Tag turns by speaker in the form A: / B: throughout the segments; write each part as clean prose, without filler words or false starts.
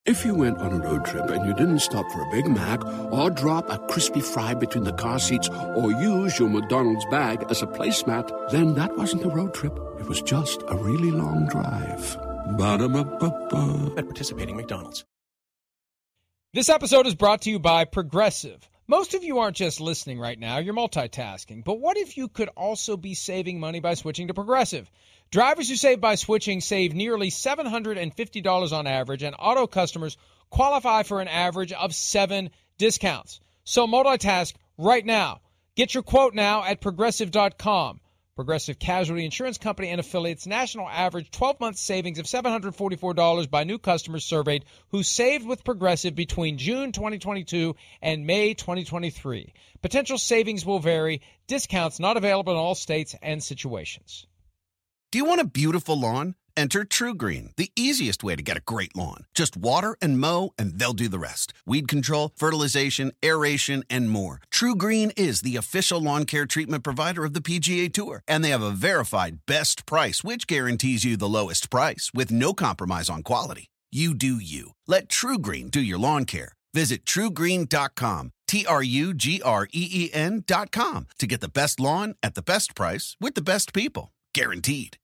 A: If you went on a road trip and you didn't stop for a Big Mac or drop a crispy fry between the car seats or use your McDonald's bag as a placemat, then that wasn't a road trip. It was just a really long drive. Ba-da-ba-ba-ba.
B: At participating McDonald's.
C: This episode is brought to you by Progressive. Most of you aren't just listening right now, you're multitasking. But what if you could also be saving money by switching to Progressive? Drivers who save by switching save nearly $750 on average, and auto customers qualify for an average of 7 discounts. So multitask right now. Get your quote now at Progressive.com. Progressive Casualty Insurance Company and affiliates national average 12-month savings of $744 by new customers surveyed who saved with Progressive between June 2022 and May 2023. Potential savings will vary. Discounts not available in all states and situations.
D: Do you want a beautiful lawn? Enter TruGreen, the easiest way to get a great lawn. Just water and mow, and they'll do the rest. Weed control, fertilization, aeration, and more. TruGreen is the official lawn care treatment provider of the PGA Tour, and they have a verified best price, which guarantees you the lowest price with no compromise on quality. You do you. Let TruGreen do your lawn care. Visit TruGreen.com, TruGreen.com, to get the best lawn at the best price with the best people. Guaranteed.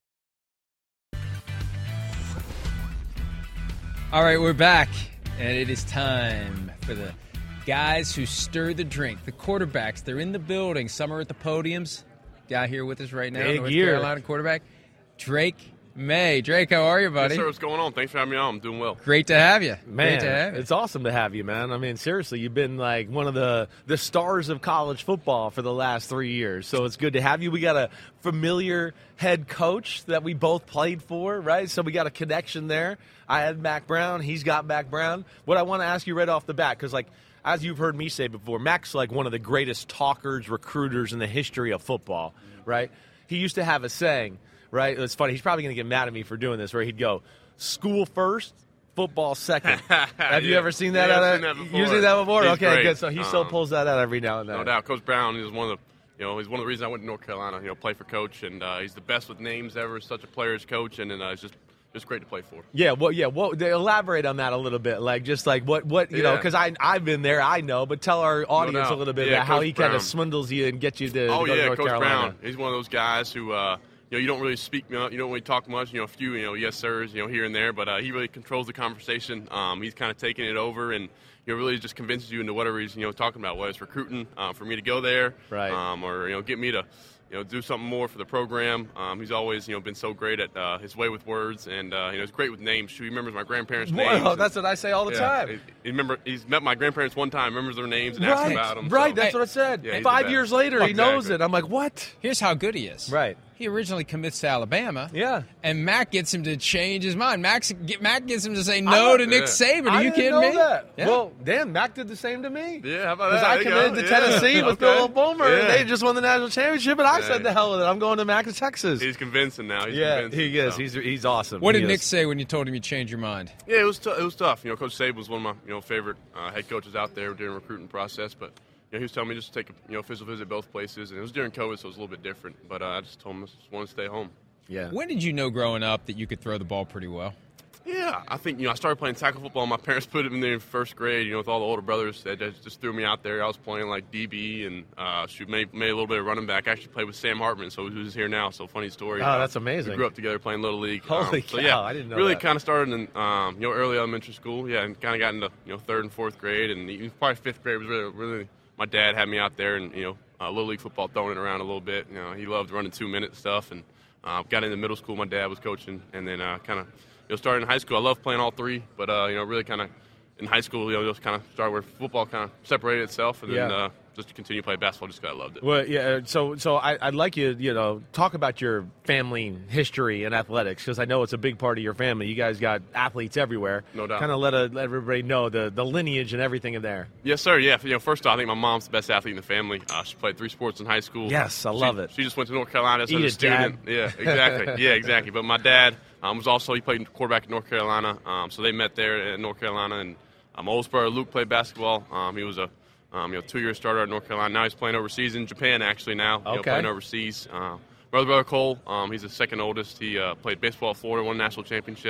C: All right, we're back, and it is time for the guys who stir the drink, the quarterbacks. They're in the building. Some are at the podiums. Guy here with us right now, North Carolina quarterback, Drake Maye. Drake, how are you, buddy?
E: Yes, sir. What's going on? Thanks for having me on. I'm doing well.
C: Great to have you.
F: Man,
C: Great to have you.
F: It's awesome to have you, man. I mean, seriously, you've been like one of the stars of college football for the last 3 years. So it's good to have you. We got a familiar head coach that we both played for, right? So we got a connection there. I had Mack Brown. He's got Mack Brown. What I want to ask you right off the bat, because, like, as you've heard me say before, Mack's like one of the greatest talkers, recruiters in the history of football, right? He used to have a saying, right? It's funny. He's probably going to get mad at me for doing this, where he'd go, school first, football second. Have you ever seen that?
E: I've seen that before.
F: You've seen that before?
E: He's
F: okay,
E: great.
F: good. So he still pulls that out every now and then.
E: No doubt. Coach Brown is one of the, he's one of the reasons I went to North Carolina, play for Coach, and he's the best with names ever, such a player's coach, and it's just great to play for.
F: Yeah, well, elaborate on that a little bit, like just like what you know, because I've been there, I know, but tell our audience a little bit about how he kind of swindles you and gets you to go to North
E: Coach
F: Carolina.
E: Brown. He's one of those guys who, you don't really speak, you don't really talk much, a few, yes sirs, here and there, but he really controls the conversation. He's kind of taking it over and, really just convinces you into whatever he's, talking about, whether it's recruiting for me to go there,
F: right,
E: or, get me to, do something more for the program. He's always, been so great at his way with words, and he's great with names. He remembers my grandparents' names.
F: Well, that's what I say all the time.
E: He's met my grandparents one time, remembers their names, and asked about them.
F: Right,
E: so.
F: that's what I said.
E: Yeah,
F: 5 years later, he knows it. I'm like, what?
C: Here's how good he is.
F: Right.
C: He originally commits to Alabama.
F: Yeah.
C: And Mack gets him to change his mind. Mack gets him to say no to Nick Saban. Are you kidding me?
F: That.
C: Yeah.
F: Well, Dan, Mack did the same to me.
E: Yeah, how about
F: Because
E: that?
F: I committed to Tennessee with Philip Fulmer, and they just won the national championship, and I said the hell with it. I'm going to Mack to Texas.
E: He's convincing now.
F: He is. So. He's awesome.
C: What did Nick say when you told him you changed your mind?
E: Yeah, it was tough. Coach Saban was one of my favorite head coaches out there during the recruiting process, but he was telling me just to take a official visit both places, and it was during COVID, so it was a little bit different. But I just told him I just want to stay home.
F: Yeah.
C: When did you know growing up that you could throw the ball pretty well?
E: Yeah, I think I started playing tackle football. My parents put me there in first grade. With all the older brothers, they just threw me out there. I was playing like DB and made a little bit of running back. I actually played with Sam Hartman, so who's here now. So funny story.
F: Oh, that's amazing.
E: We grew up together playing little league.
F: Holy cow!
E: So yeah,
F: I didn't know
E: really
F: that.
E: kind of started in early elementary school. Yeah, and kind of got into third and fourth grade, and even probably fifth grade was really. My dad had me out there, and little league football, throwing it around a little bit. He loved running 2-minute stuff, and got into middle school. My dad was coaching, and then kind of started in high school. I love playing all three, but really kind of in high school, just kind of started where football kind of separated itself, and then just to continue to play basketball, just because I loved it.
F: Well, yeah. So I'd like you, talk about your family history in athletics, because I know it's a big part of your family. You guys got athletes everywhere.
E: No doubt.
F: Kind of let everybody know the lineage and everything in there.
E: Yes, sir. Yeah. First off, I think my mom's the best athlete in the family. She played 3 sports in high school.
F: Yes, I love it.
E: She just went to North Carolina as a
F: Dad.
E: student. Yeah, exactly. Yeah, exactly. But my dad he played quarterback at North Carolina. So they met there at North Carolina, and my oldest brother Luke played basketball. He was a 2-year starter at North Carolina. Now he's playing overseas in Japan, actually, now. Playing overseas. Brother Cole, he's the second oldest. He played baseball at Florida, won a national championship.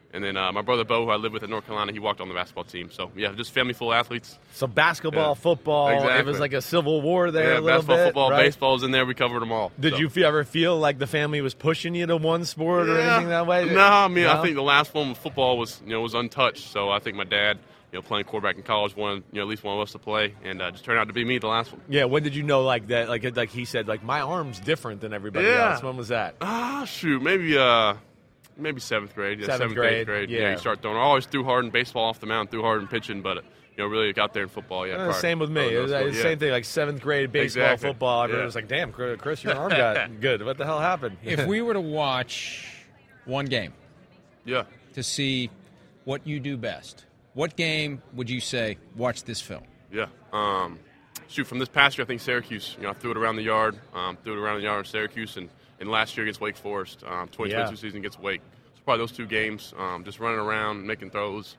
E: And then my brother Bo, who I live with in North Carolina, he walked on the basketball team. So, yeah, just family full athletes.
F: So basketball, football,
E: exactly.
F: It was like a civil war there a little
E: basketball,
F: bit.
E: football,
F: right?
E: baseball's in there. We covered them all.
F: Did you ever feel like the family was pushing you to one sport or anything that way?
E: No, I mean, I think the last one with football was untouched. So I think my dad, playing quarterback in college, wanted at least one of us to play, and just turned out to be me the last one.
F: Yeah, when did you know like that? Like he said, like my arm's different than everybody else. When was that?
E: Shoot, maybe seventh grade. Yeah, seventh,
F: grade.
E: eighth grade.
F: Yeah,
E: you start throwing. I always threw hard in baseball off the mound, threw hard in pitching, but really got there in football. Yeah,
F: same with me. It's the same thing. Like seventh grade baseball, football. Everyone was like, "Damn, Chris, your arm got good. What the hell happened?"
C: If we were to watch one game, to see what you do best, what game would you say? Watch this film.
E: Yeah. From this past year, I think Syracuse. I threw it around the yard. In Syracuse, and last year against Wake Forest, 2022 season against Wake. So probably those two games, just running around, making throws,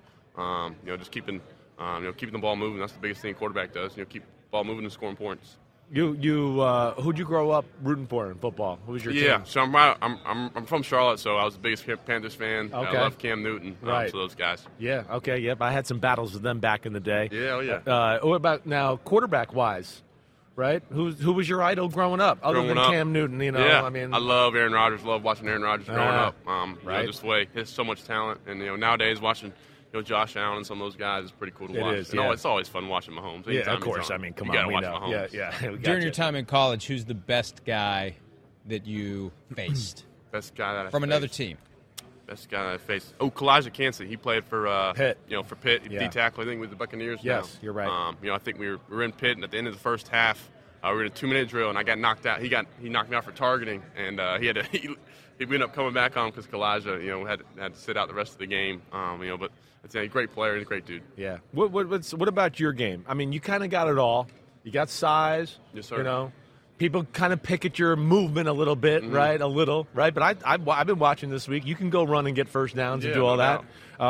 E: just keeping the ball moving. That's the biggest thing a quarterback does. Keep the ball moving and scoring points.
F: Who'd you grow up rooting for in football? Who was your team?
E: Yeah, so I'm from Charlotte, so I was the biggest Panthers fan.
F: Okay.
E: I love Cam Newton,
F: right.
E: So those guys.
F: Yeah, okay, yep. I had some battles with them back in the day.
E: Yeah,
F: What about now, quarterback-wise, right? Who was your idol growing up, other than Cam Newton,
E: Yeah,
F: I mean,
E: I love Aaron Rodgers. Love watching Aaron Rodgers growing up.
F: Right.
E: Just the way he has so much talent, and nowadays watching Josh Allen and some of those guys is pretty cool to watch.
F: Is,
E: it's always fun watching Mahomes.
F: Yeah, of course. I mean, come on, we know.
E: Mahomes.
F: Yeah.
C: During your time in college, who's the best guy that you faced?
E: Best guy that I
C: from
E: faced.
C: another team.
E: Best guy that I faced. Oh, Kalijah Kancey. He played for Pitt. For Pitt.
F: Yeah.
E: D-tackle, I think, with the Buccaneers.
F: Yes,
E: now.
F: You're right.
E: I think we were in Pitt, and at the end of the first half, we were in a 2-minute drill, and I got knocked out. He knocked me out for targeting, and he ended up coming back on because Kalijah, had to sit out the rest of the game. But it's a great player and a great dude.
F: Yeah. What about your game? I mean, you kind of got it all. You got size.
E: Yes, sir.
F: People kind of pick at your movement a little bit, right? A little, right? But I've been watching this week. You can go run and get first downs and do all that.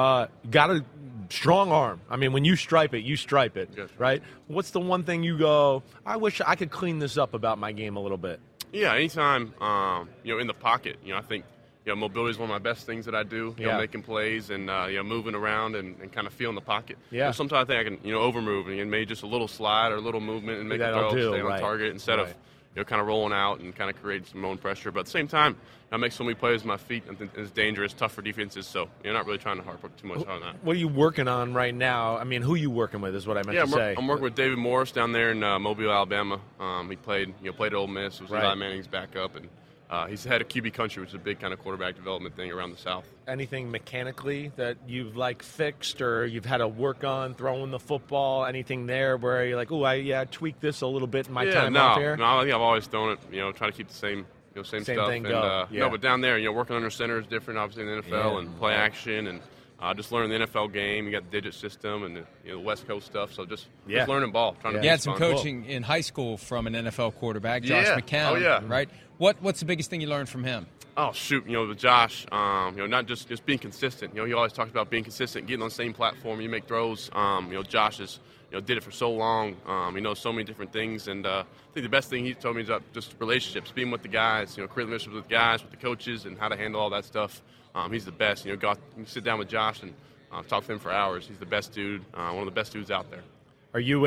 F: Got a strong arm. I mean, when you stripe it, yes, right? What's the one thing you go, I wish I could clean this up about my game a little bit?
E: Yeah, anytime, in the pocket, I think, mobility is one of my best things that I do, making plays and, moving around and kind of feeling the pocket.
F: Yeah.
E: Sometimes I think I can, over-move and maybe just a little slide or a little movement and make a throw, stay on target instead of, kind of rolling out and kind of creating some own pressure. But at the same time, I make so many plays with my feet and it's dangerous, tough for defenses, so you're not really trying to harp too much on that.
F: What are you working on right now? I mean, who are you working with is what I meant to say.
E: I'm working with David Morris down there in Mobile, Alabama. He played at Ole Miss, was Eli Manning's backup, and he's the head of QB Country, which is a big kind of quarterback development thing around the South.
F: Anything mechanically that you've fixed or you've had to work on throwing the football? Anything there where you're like, I tweaked this a little bit in my time out there?
E: No, I think I've always thrown it. Try to keep the same stuff.
F: Thing
E: and, No, but down there, working under center is different, obviously in the NFL and play action and. Just learning the NFL game. You got the digit system and the West Coast stuff. So just learning ball. Trying to
C: you had some coaching in high school from an NFL quarterback, Josh McCown.
E: Oh, yeah.
C: Right? What's the biggest thing you learned from him?
E: Oh, shoot. With Josh, not just being consistent. He always talks about being consistent, getting on the same platform. You make throws. Josh has, did it for so long. He knows so many different things. And I think the best thing he told me is just relationships, being with the guys, creating relationships with guys, with the coaches, and how to handle all that stuff. He's the best. You can sit down with Josh and talk to him for hours. He's the best dude, one of the best dudes out there.
F: Are you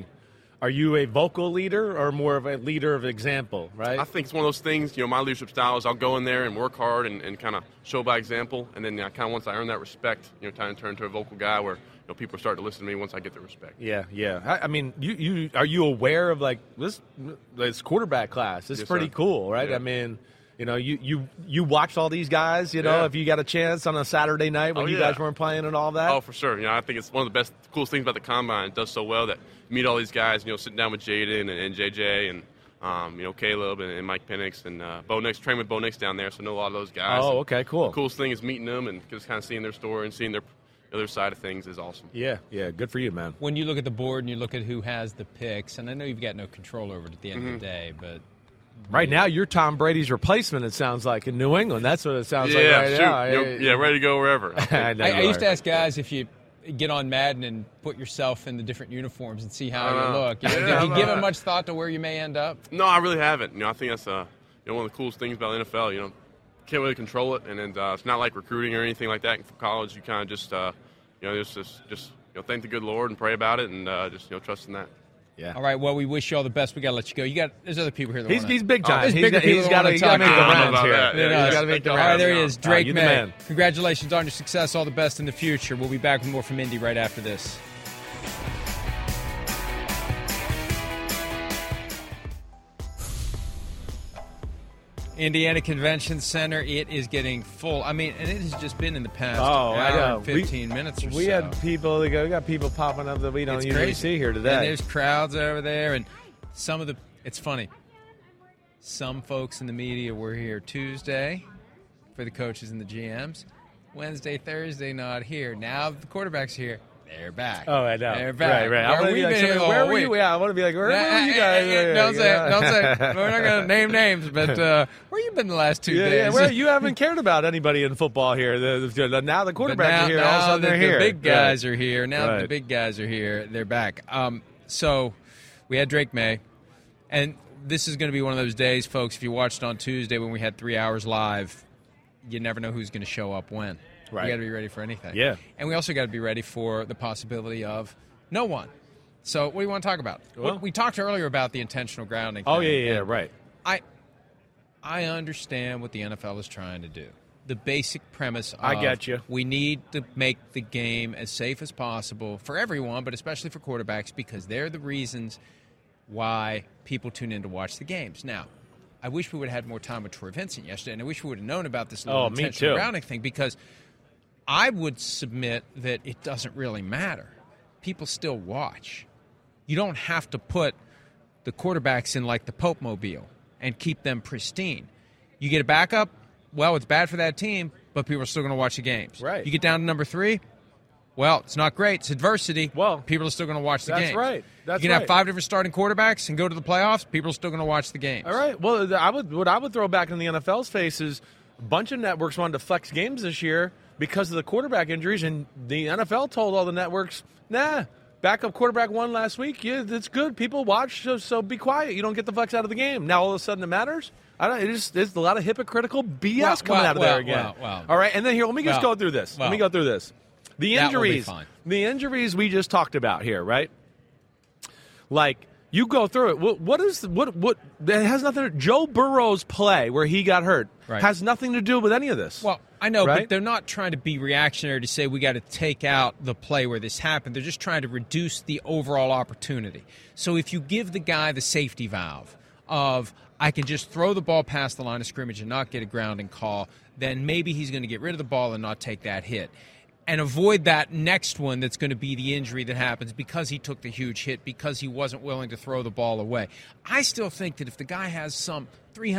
F: a vocal leader or more of a leader of example, right?
E: I think it's one of those things, my leadership style is I'll go in there and work hard and kind of show by example. And then kind of once I earn that respect, kind of turn into a vocal guy where people start to listen to me once I get the respect.
F: Yeah. I mean, you are you aware of this quarterback class? It's pretty cool, right?
E: Yeah.
F: I mean, you watched all these guys, if you got a chance on a Saturday night when you guys weren't playing and all that.
E: Oh, for sure. I think it's one of the coolest things about the Combine. It does so well that you meet all these guys, sitting down with Jaden and JJ and, Caleb and Mike Penix and Bo Nix, train with Bo Nix down there, so know a lot of those guys.
F: Oh, okay, cool.
E: The coolest thing is meeting them and just kind of seeing their story and seeing their other side of things is awesome.
F: Yeah, good for you, man.
C: When you look at the board and you look at who has the picks, and I know you've got no control over it at the end of the day, but...
F: Right now, you're Tom Brady's replacement, it sounds like, in New England. That's what it sounds like right now.
E: Ready to go wherever.
C: I used to ask guys if you get on Madden and put yourself in the different uniforms and see how you look. Did you give it much thought to where you may end up?
E: No, I really haven't. I think that's one of the coolest things about the NFL. can't really control it, and it's not like recruiting or anything like that. For college, you kind of just thank the good Lord and pray about it, and trust in that.
F: Yeah.
C: All right. Well, we wish you all the best. We got to let you go. There's other people here.
F: He's big time.
C: He's got to
F: make the rounds here.
E: He's
F: got to make the
C: All
F: rounds.
C: right, there he is, Drake
F: You the
C: May.
F: man.
C: Congratulations on your success. All the best in the future. We'll be back with more from Indy right after this. Indiana Convention Center, it is getting full. I mean, and it has just been in the past hour and 15 minutes or so.
F: We had people. We got people popping up that we don't usually see here today.
C: And there's crowds over there, and it's funny. Some folks in the media were here Tuesday for the coaches and the GMs. Wednesday, Thursday, not here. Now the quarterback's here. They're back.
F: Oh, I know.
C: They're back.
F: Right. I want to be like, where were you? Yeah, I want to be like, where were you guys?
C: Don't say. We're not going to name names, but where you been the last 2 days?
F: Yeah, well, you haven't cared about anybody in football here. Now the quarterbacks are here. All of a sudden they're here.
C: The big guys are here. Now
F: Right.
C: the big guys are here. They're back. So we had Drake May, and this is going to be one of those days, folks, if you watched on Tuesday when we had 3 hours live, you never know who's going to show up when.
F: Right.
C: We got to be ready for anything.
F: Yeah.
C: And we also got to be ready for the possibility of no one. So what do you want to talk about?
F: Well,
C: we talked earlier about the intentional grounding
F: Oh,
C: thing,
F: yeah,
C: and
F: right.
C: I understand what the NFL is trying to do. The basic premise of
F: I get you.
C: We need to make the game as safe as possible for everyone, but especially for quarterbacks, because they're the reasons why people tune in to watch the games. Now, I wish we would have had more time with Troy Vincent yesterday, and I wish we would have known about this little
F: me
C: intentional
F: too.
C: grounding thing, because I would submit that it doesn't really matter. People still watch. You don't have to put the quarterbacks in like the Pope Mobile and keep them pristine. You get a backup, well, it's bad for that team, but people are still going to watch the games.
F: Right.
C: You get down to number 3, well, it's not great. It's adversity.
F: Well,
C: people are still going to watch the games.
F: That's right.
C: You can have 5 different starting quarterbacks and go to the playoffs. People are still going to watch the games.
F: All right. Well, what I would throw back in the NFL's face is a bunch of networks wanted to flex games this year because of the quarterback injuries, and the NFL told all the networks, nah, backup quarterback won last week. Yeah, that's good. People watch, so be quiet. You don't get the flex out of the game. Now all of a sudden it matters? There's a lot of hypocritical BS coming out of there again. All right, and then here, let me just go through this. Let me go through this. The injuries we just talked about here, right? Like, you go through it. What it has nothing. Joe Burrow's play where he got hurt has nothing to do with any of this.
C: Well, I know,
F: right?
C: but they're not trying to be reactionary to say we got to take out the play where this happened. They're just trying to reduce the overall opportunity. So if you give the guy the safety valve of I can just throw the ball past the line of scrimmage and not get a grounding call, then maybe he's going to get rid of the ball and not take that hit. And avoid that next one that's going to be the injury that happens because he took the huge hit, because he wasn't willing to throw the ball away. I still think that if the guy has some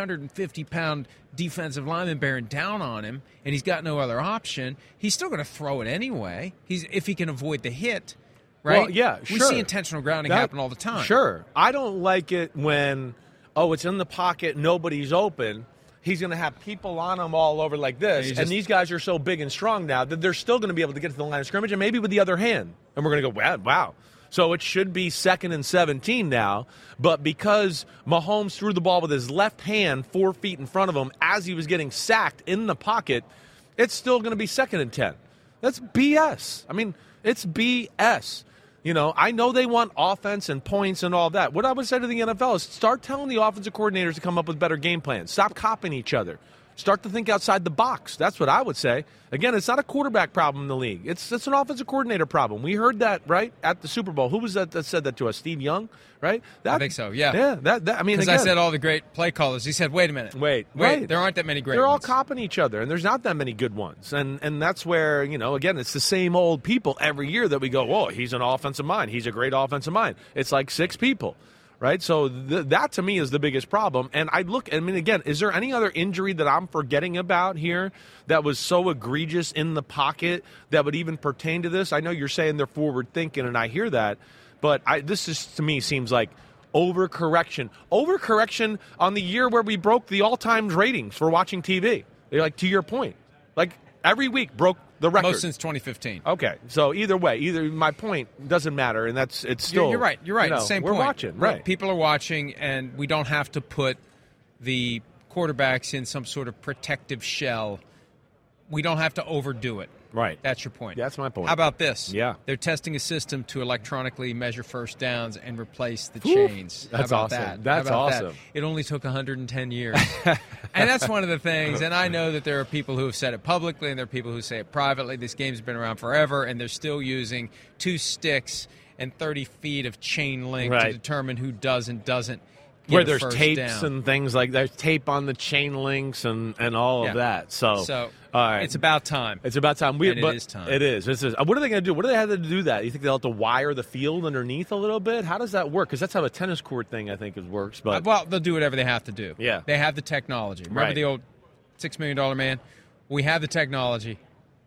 C: 350-pound defensive lineman bearing down on him and he's got no other option, he's still going to throw it anyway if he can avoid the hit, right?
F: Well, yeah,
C: We
F: sure.
C: see intentional grounding happen all the time.
F: Sure. I don't like it when, it's in the pocket, nobody's open. He's going to have people on him all over like this. And these guys are so big and strong now that they're still going to be able to get to the line of scrimmage and maybe with the other hand. And we're going to go, wow. So it should be 2nd and 17 now. But because Mahomes threw the ball with his left hand 4 feet in front of him as he was getting sacked in the pocket, it's still going to be 2nd and 10. That's BS. I mean, it's BS. You know, I know they want offense and points and all that. What I would say to the NFL is start telling the offensive coordinators to come up with better game plans. Stop copying each other. Start to think outside the box. That's what I would say. Again, it's not a quarterback problem in the league. It's an offensive coordinator problem. We heard that, right, at the Super Bowl. Who was that said that to us? Steve Young, right?
C: I think so, yeah.
F: Yeah, I mean,
C: because I said all the great play callers. He said, wait a minute.
F: Wait.
C: There aren't that many great
F: They're
C: ones.
F: all copying each other, and there's not that many good ones. And that's where, again, it's the same old people every year that we go, whoa, he's an offensive mind. He's a great offensive mind. It's like 6 people. Right, so that to me is the biggest problem. And again, is there any other injury that I'm forgetting about here that was so egregious in the pocket that would even pertain to this? I know you're saying they're forward thinking, and I hear that, but this is to me seems like overcorrection on the year where we broke the all-time ratings for watching TV. Like, to your point, like every week broke the record.
C: Most since 2015.
F: Okay, so either way, my point doesn't matter, and it's still.
C: You're right. Same
F: we're
C: point.
F: Watching, right?
C: People are watching, and we don't have to put the quarterbacks in some sort of protective shell. We don't have to overdo it.
F: Right.
C: That's your point.
F: That's my point.
C: How about this?
F: Yeah.
C: They're testing a system to electronically measure first downs and replace the chains.
F: That's
C: How about
F: awesome.
C: that?
F: That's
C: How about
F: awesome.
C: that? It only took 110 years. And that's one of the things, and I know that there are people who have said it publicly and there are people who say it privately. This game's been around forever, and they're still using 2 sticks and 30 feet of chain link to determine who does and doesn't get
F: Where
C: a
F: there's
C: first
F: tapes
C: down.
F: and things like there's tape on the chain links and all of that. So all right.
C: It's about time.
F: It's about time.
C: It is time.
F: It is. What are they going to do? What do they have to do that? You think they'll have to wire the field underneath a little bit? How does that work? Because that's how a tennis court thing, I think, works. But
C: Well, they'll do whatever they have to do.
F: Yeah.
C: They have the technology. Remember the old $6 million man? We have the technology.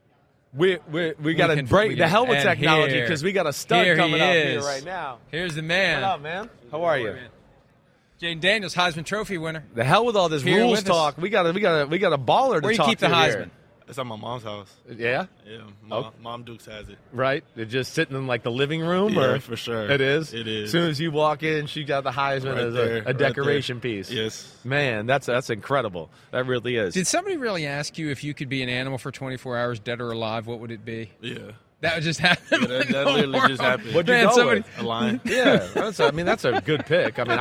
F: we got to break the hell with technology because we got a stud coming up here right now.
C: Here's the man.
F: What up, man? How are you?
C: Jaden Daniels, Heisman Trophy winner.
F: The hell with all this
C: Here
F: rules
C: with us.
F: talk. We got a baller to
C: Where you
F: talk
C: keep the
F: to
C: Heisman?
F: here.
E: It's at my mom's house.
F: Yeah?
E: Yeah, Mom Dukes has it.
F: Right? They're just sitting in like the living room?
E: Yeah,
F: or?
E: for sure.
F: It is?
E: It is.
F: As soon as you walk in, she got the Heisman
E: Right
F: as
E: there,
F: a decoration piece.
E: Yes.
F: Man, that's incredible. That really is.
C: Did somebody really ask you if you could be an animal for 24 hours, dead or alive? What would it be?
E: Yeah.
C: That would just happen.
E: Yeah, that literally just happened.
F: What'd you
C: Man,
F: go
C: somebody-
F: with?
E: A lion.
F: Yeah, that's a good pick. I mean,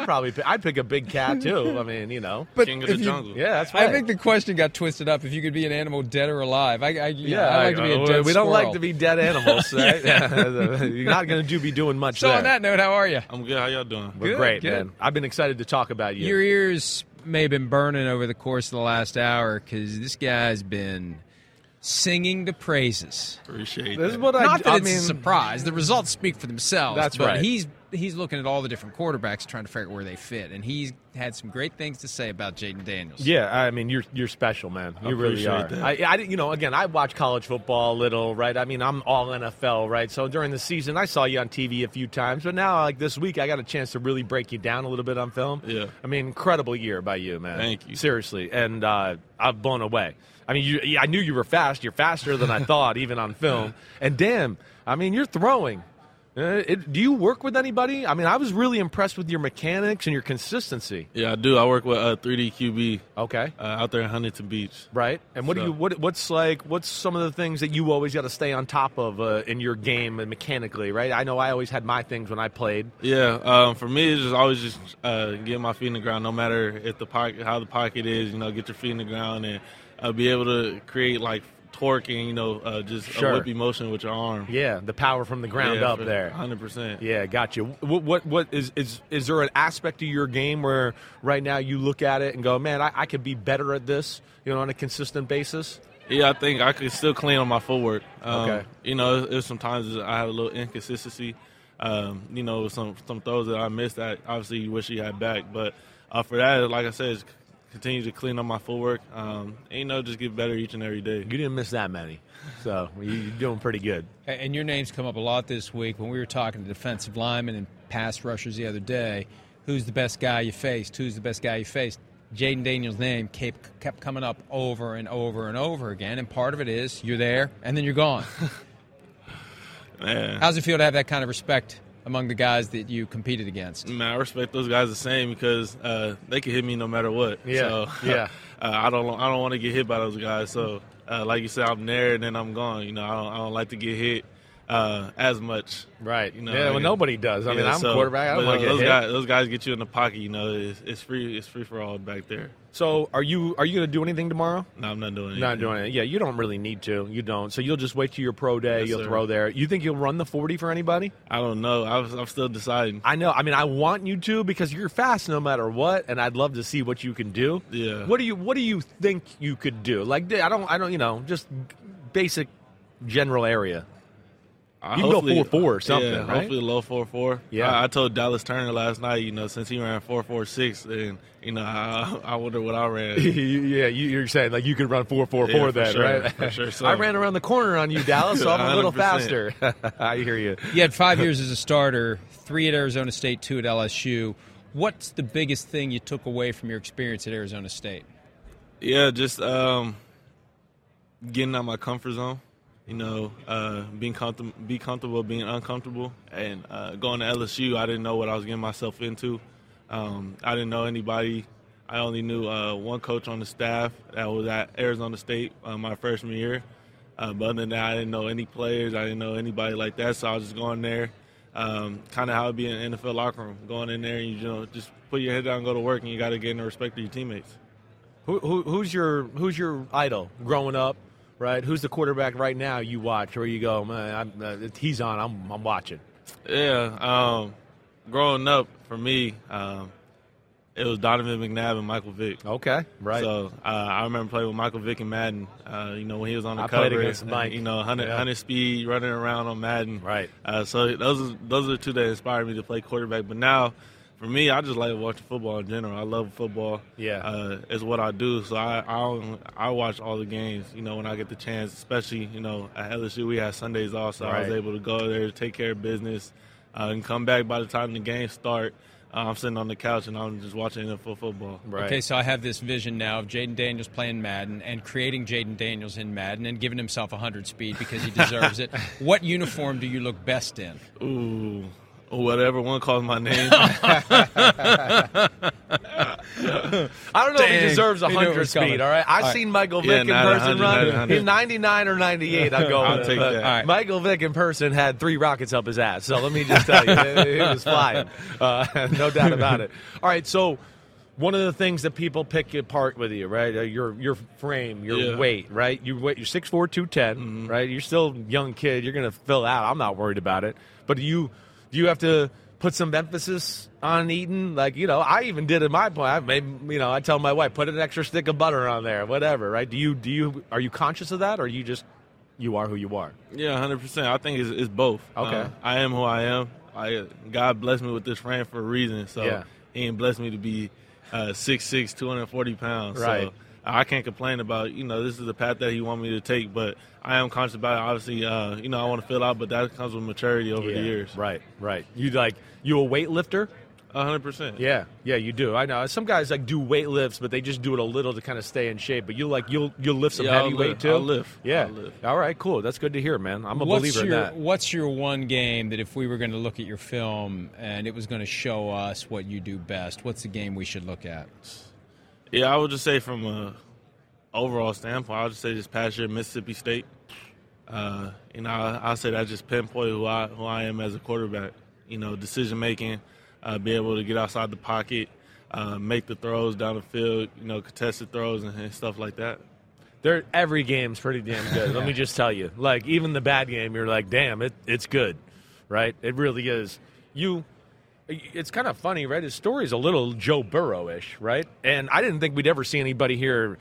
F: I'd pick a big cat too. I mean, you know.
C: But
E: King of the
C: if you-
E: jungle.
F: Yeah, that's right.
C: I think the question got twisted up. If you could be an animal, dead or alive, I'd like to be a dead
F: we don't like
C: squirrel.
F: to be dead animals. Right? You're not going to be doing much
C: So
F: there.
C: on that note, how are you?
E: I'm good. How y'all doing?
F: We're
C: Good,
F: great,
C: good.
F: man. I've been excited to talk about you.
C: Your ears may have been burning over the course of the last hour because this guy's been singing the praises.
E: Appreciate
F: This is
E: that.
F: what
C: Not that
F: I
C: it's
F: mean.
C: a surprise. The results speak for themselves.
F: That's
C: but
F: right.
C: He's looking at all the different quarterbacks trying to figure out where they fit, and he's had some great things to say about Jaden Daniels.
F: Yeah, I mean, you're special, man. You really are.
E: appreciate that.
F: Again, I watch college football a little, right? I mean, I'm all NFL, right? So during the season, I saw you on TV a few times, but now, like this week, I got a chance to really break you down a little bit on film.
E: Yeah.
F: I mean, incredible year by you, man.
E: Thank you.
F: Seriously, and I'm blown away. I mean, I knew you were fast. You're faster than I thought, even on film. And damn, I mean, you're throwing. Do you work with anybody? I mean, I was really impressed with your mechanics and your consistency.
E: Yeah, I do. I work with 3D QB
F: Okay.
E: out there in Huntington Beach.
F: Right, and what's some of the things that you always got to stay on top of in your game and mechanically, right? I know I always had my things when I played.
E: Yeah, for me, it's just always just getting my feet in the ground, no matter if how the pocket is. Get your feet in the ground and be able to create like torque and just
F: Sure.
E: a whippy motion with your arm.
F: Yeah, the power from the ground up there.
E: 100%.
F: Yeah, got you. What is there an aspect of your game where right now you look at it and go, man, I could be better at this, on a consistent basis?
E: Yeah, I think I could still clean on my footwork.
F: Okay.
E: There's sometimes I have a little inconsistency. Some throws that I missed that obviously you wish you had back. But for that, like I said, it's continue to clean up my footwork. Just get better each and every day.
F: You didn't miss that many, so you're doing pretty good.
C: And your name's come up a lot this week when we were talking to defensive linemen and pass rushers the other day. Who's the best guy you faced? Who's the best guy you faced? Jaden Daniels' name kept coming up over and over and over again, and part of it is you're there and then you're gone.
E: Man.
C: How's it feel to have that kind of respect among the guys that you competed against?
E: Man, I respect those guys the same because they can hit me no matter what.
F: Yeah,
E: so,
F: yeah.
E: I don't want to get hit by those guys. So, like you said, I'm there and then I'm gone. I don't like to get hit as much.
F: Right.
E: Yeah,
F: well, nobody does. I mean, I'm a quarterback. I don't want to get hit.
E: Those guys get you in the pocket. It's free. It's free for all back there.
F: So, are you going to do anything tomorrow?
E: No, I'm not doing anything.
F: Not doing it. Yeah, you don't really need to. You don't. So you'll just wait till your pro day.
E: Yes,
F: You'll
E: sir.
F: throw there. You think you'll run the 40 for anybody?
E: I don't know. I'm still deciding.
F: I know. I mean, I want you to because you're fast no matter what, and I'd love to see what you can do.
E: Yeah.
F: What do you think you could do? Like, I don't. Just basic general area. You can go 4.4 or something,
E: yeah,
F: right?
E: Hopefully a low 4.4.
F: Yeah.
E: I told Dallas Turner last night, since he ran 4.46, and I wonder what I ran.
F: Yeah, you're saying like you could run 4.44
E: Yeah, for
F: then,
E: sure,
F: right?
E: for sure. So.
F: I ran around the corner on you, Dallas, so I'm a little
E: 100%.
F: faster. I hear you.
C: You had 5 years as a starter, 3 at Arizona State, 2 at LSU. What's the biggest thing you took away from your experience at Arizona State?
E: Yeah, just getting out of my comfort zone. Be comfortable being uncomfortable, and going to LSU, I didn't know what I was getting myself into. I didn't know anybody.
B: I only knew one coach on the staff that was at Arizona State my freshman year. But other than that, I didn't know any players. I didn't know anybody like that. So I was just going there, kind of how it'd be in the NFL locker room, going in there and, you know, just put your head down and go to work, and you got to gain the respect of your teammates.
F: Who's your idol growing up, right? Who's the quarterback right now you watch where you go, man, he's on, I'm watching?
B: Yeah, growing up, for me, it was Donovan McNabb and Michael Vick.
F: Okay, right.
B: So I remember playing with Michael Vick and Madden, you know, when he was on the cover.
F: I played against Mike.
B: You know, 100 speed, running around on Madden.
F: Right.
B: So those are the two that inspired me to play quarterback. But now, for me, I just like watching football in general. I love football.
F: Yeah.
B: It's what I do. So I watch all the games, you know, when I get the chance, especially, you know, at LSU we had Sundays off, so I was able to go there, take care of business, and come back by the time the games start. I'm sitting on the couch and I'm just watching NFL football.
F: Right.
C: Okay, so I have this vision now of Jayden Daniels playing Madden and creating Jayden Daniels in Madden and giving himself 100 speed because he deserves it. What uniform do you look best in?
B: Ooh, whatever one calls my name.
F: I don't know if he deserves 100 speed, all right? I've seen Michael Vick in person run in 99 or 98. I'll
B: take that.
F: Right. Michael Vick in person had 3 rockets up his ass, so let me just tell you, it was flying. No doubt about it. All right, so one of the things that people pick apart with you, right? Your frame, your weight, right? You're 6'4", 210, right? You're still a young kid. You're going to fill out. I'm not worried about it. But do you have to put some emphasis on eating? Like, you know, I even did at my point. I tell my wife, put an extra stick of butter on there, whatever, right? Are you conscious of that, or you are who you are?
B: Yeah, 100%. I think it's both.
F: Okay.
B: I am who I am. God blessed me with this frame for a reason. So He ain't blessed me to be 6'6", 240 pounds.
F: Right.
B: So I can't complain about, you know, this is the path that He want me to take, but I am conscious about it. Obviously, you know, I want to fill out, but that comes with maturity over the years.
F: Right. You a weightlifter?
B: 100%.
F: Yeah, you do. I know. Some guys do weight lifts, but they just do it a little to kind of stay in shape. But you'll lift some heavy weight too?
B: I'll lift.
F: Yeah.
B: I'll lift.
F: All right, cool. That's good to hear, man. I'm a believer in that.
C: What's your one game that if we were going to look at your film and it was going to show us what you do best, what's the game we should look at?
B: Yeah, I would just say from a overall standpoint, I would just say this past year, Mississippi State. You know, I'll say that just pinpoint who I am as a quarterback. You know, decision making, be able to get outside the pocket, make the throws down the field, you know, contested throws and stuff like that.
F: Every game's pretty damn good. Let me just tell you. Like, even the bad game, you're like, damn, it's good, right? It really is. It's kind of funny, right? His story's a little Joe Burrow-ish, right? And I didn't think we'd ever see anybody here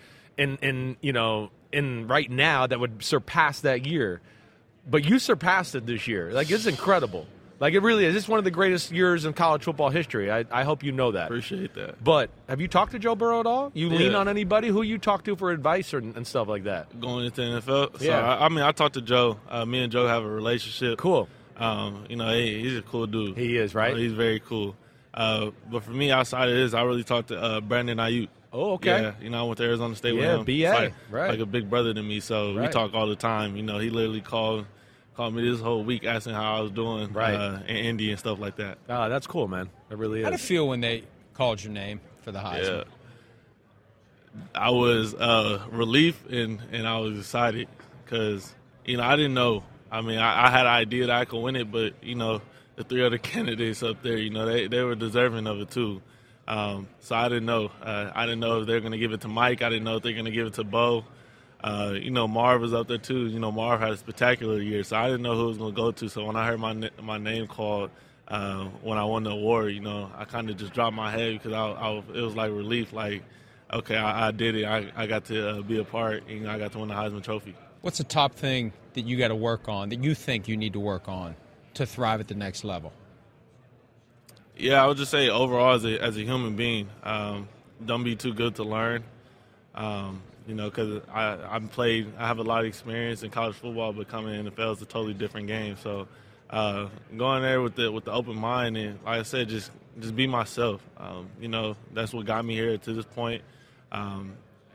F: in right now that would surpass that year. But you surpassed it this year. Like, it's incredible. Like, it really is. It's one of the greatest years in college football history. I hope you know that.
B: Appreciate that.
F: But have you talked to Joe Burrow at all? You lean on anybody? Who you talk to for advice and stuff like that?
B: Going into the NFL?
F: Yeah.
B: So, I talked to Joe. Me and Joe have a relationship.
F: Cool.
B: You know, he's a cool dude.
F: He is, right?
B: He's very cool. But for me, outside of this, I really talked to Brandon Ayuk.
F: Oh, okay.
B: Yeah, you know, I went to Arizona State with him.
F: BA,
B: like a big brother to me, so we talk all the time. You know, he literally called me this whole week asking how I was doing in Indy and stuff like that.
F: Oh, that's cool, man. It really is.
C: How did it feel when they called your name for the Heisman?
B: Yeah. I was relief and I was excited because, you know, I didn't know. I mean, I had an idea that I could win it, but, you know, the 3 other candidates up there, you know, they were deserving of it too. So I didn't know. I didn't know if they were going to give it to Mike. I didn't know if they were going to give it to Bo. You know, Marv was up there too. You know, Marv had a spectacular year, so I didn't know who it was going to go to. So when I heard my name called when I won the award, you know, I kind of just dropped my head because it was like relief. Like, okay, I did it. I got to be a part. You know, I got to win the Heisman Trophy.
C: What's the top thing that you got to work on, that you think you need to work on to thrive at the next level?
B: Yeah, I would just say overall as a human being, don't be too good to learn. You know, because I have a lot of experience in college football, but coming in the NFL is a totally different game. So going there with the open mind and, like I said, just be myself. You know, that's what got me here to this point. And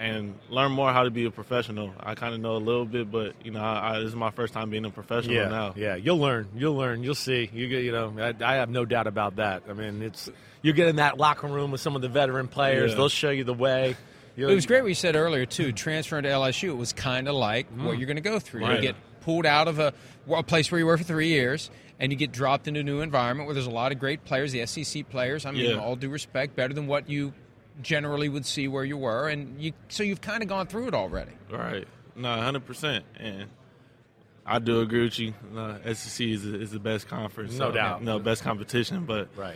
B: and learn more how to be a professional. I kind of know a little bit, but this is my first time being a professional now.
F: Yeah, you'll learn. You'll see. I have no doubt about that. I mean, you get in that locker room with some of the veteran players.
B: Yeah.
F: They'll show you the way.
C: It was great what you said earlier, too. Transferring to LSU, it was kind of like what you're going to go through.
B: Right.
C: You get pulled out of a place where you were for 3 years, and you get dropped into a new environment where there's a lot of great players, the SEC players. I mean, all due respect, better than what you generally would see where you were. And so you've kind of gone through it already.
B: Right. No, 100%. And I do agree with you. SEC is the best conference.
F: No doubt.
B: No, best competition. But,
F: right.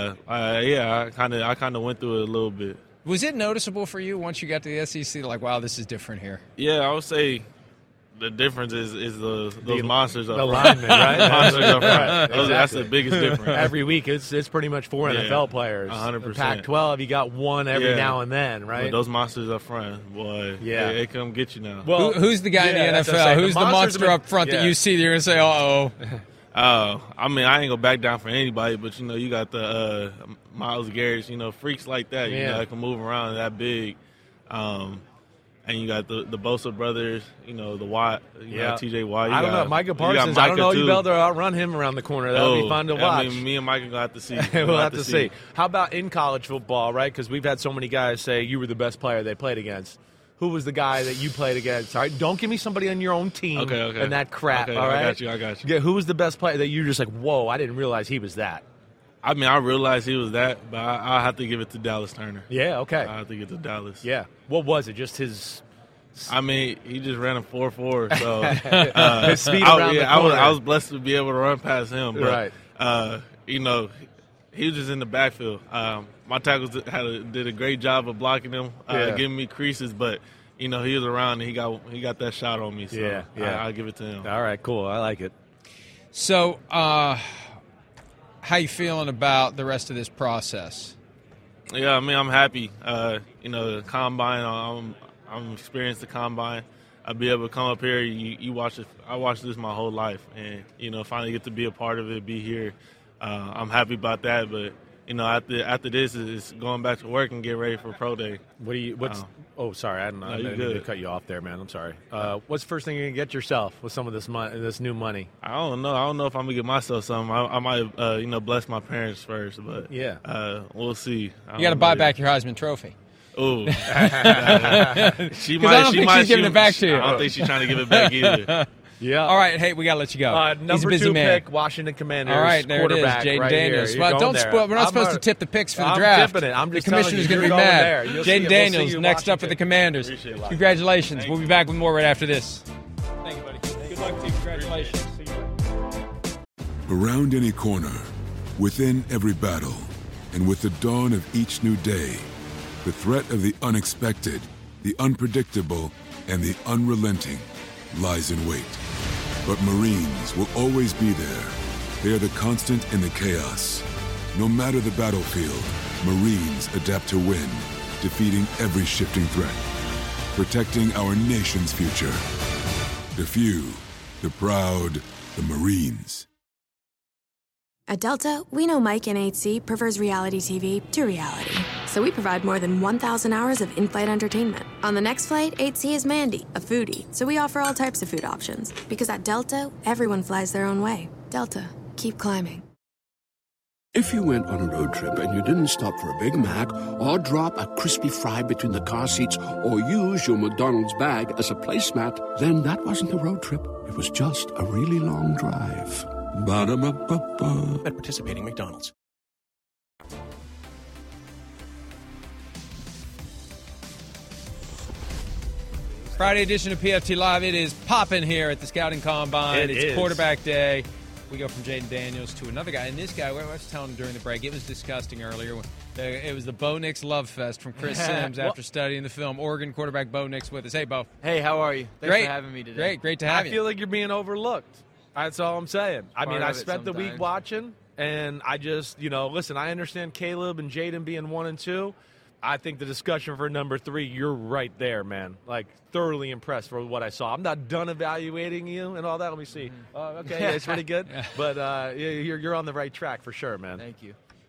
B: I kind of went through it a little bit.
C: Was it noticeable for you once you got to the SEC, like, wow, this is different here?
B: Yeah, I would say the difference is those monsters up
F: the
B: front.
F: linemen, right?
B: Monsters up front.
F: Right, exactly.
B: That's the biggest difference.
F: Every week, it's pretty much 4 NFL players.
B: 100%.
F: Pac-12, you got one every now and then, right?
B: But those monsters up front, boy, they come get you now.
C: Well, who's the guy in the NFL? Who's the monster up front that you see that you're going to say, uh-oh?
B: I mean, I ain't gonna back down for anybody, but you got the Myles Garrett, freaks like that, that can move around that big, and you got the Bosa brothers, the Watt, T.J. Watt.
F: I don't know, Micah Parsons. I don't know. You'll be able to outrun him around the corner. That'll be fun to watch.
B: I mean, me and Micah gonna have to see.
F: We'll have to see. How about in college football, right? Because we've had so many guys say you were the best player they played against. Who was the guy that you played against? All right, don't give me somebody on your own team and that crap, all right?
B: I got you.
F: Yeah, who was the best player that you're just like, whoa, I didn't realize he was that?
B: I mean, I realized he was that, but I have to give it to Dallas Turner.
F: Yeah, okay.
B: I have to give it to Dallas.
F: Yeah. What was it? Just his...
B: I mean, he just ran a 4.4, so...
F: his speed around the corner.
B: I was blessed to be able to run past him, but,
F: right.
B: he was just in the backfield. My tackles did a great job of blocking him, giving me creases, but... he was around and he got that shot on me, so I'll give it to him.
F: All right, cool. I like it.
C: So, how you feeling about the rest of this process?
B: Yeah, I mean, I'm happy. The combine, I'm experienced the combine. I'll be able to come up here. You watch it. I watched this my whole life, and finally get to be a part of it, be here. I'm happy about that, but. After this is going back to work and get ready for pro day.
F: Sorry, I didn't mean to cut you off there, man. I'm sorry. What's the first thing you're gonna get yourself with some of this new money?
B: I don't know. I don't know if I'm gonna get myself something. I might, bless my parents first, but we'll see.
C: You got to buy back your Heisman Trophy.
B: Oh,
C: she might. She's giving it back to you.
B: I don't think she's trying to give it back either.
F: Yeah.
C: All right. Hey, we gotta let you go.
F: Number 2 pick, Washington Commanders.
C: All right, there it is, Jaden Daniels. Well, don't spoil. We're not supposed to tip the picks for the draft.
F: I'm tipping it. I'm just
C: the commissioner's going to be mad. Jaden Daniels next up with the Commanders. Congratulations. We'll be back with more right after this. Thank you, buddy. Good luck to you. Congratulations.
G: Around any corner, within every battle, and with the dawn of each new day, the threat of the unexpected, the unpredictable, and the unrelenting lies in wait. But Marines will always be there. They are the constant in the chaos. No matter the battlefield, Marines adapt to win, defeating every shifting threat, protecting our nation's future. The few, the proud, the Marines.
H: At Delta, we know Mike in 8C prefers reality TV to reality. So we provide more than 1,000 hours of in-flight entertainment. On the next flight, 8C is Mandy, a foodie. So we offer all types of food options. Because at Delta, everyone flies their own way. Delta, keep climbing.
A: If you went on a road trip and you didn't stop for a Big Mac or drop a crispy fry between the car seats or use your McDonald's bag as a placemat, then that wasn't a road trip. It was just a really long drive. Ba-da-ba-ba-ba.
I: At participating McDonald's.
C: Friday edition of PFT Live. It is popping here at the Scouting Combine. It's quarterback day. We go from Jaden Daniels to another guy. And this guy, I was telling him during the break, it was disgusting earlier. It was the Bo Nix Love Fest from Chris Sims after studying the film. Oregon quarterback Bo Nix with us. Hey, Bo.
J: Hey, how are you? Thanks for having me today.
C: Great to have you.
F: I feel like you're being overlooked. That's all I'm saying. I spent the week watching, and I just, listen, I understand Caleb and Jaden being 1 and 2. I think the discussion for number 3, you're right there, man. Like, thoroughly impressed for what I saw. I'm not done evaluating you and all that. Let me see. Okay, it's pretty good. But you're on the right track for sure, man.
J: Thank you.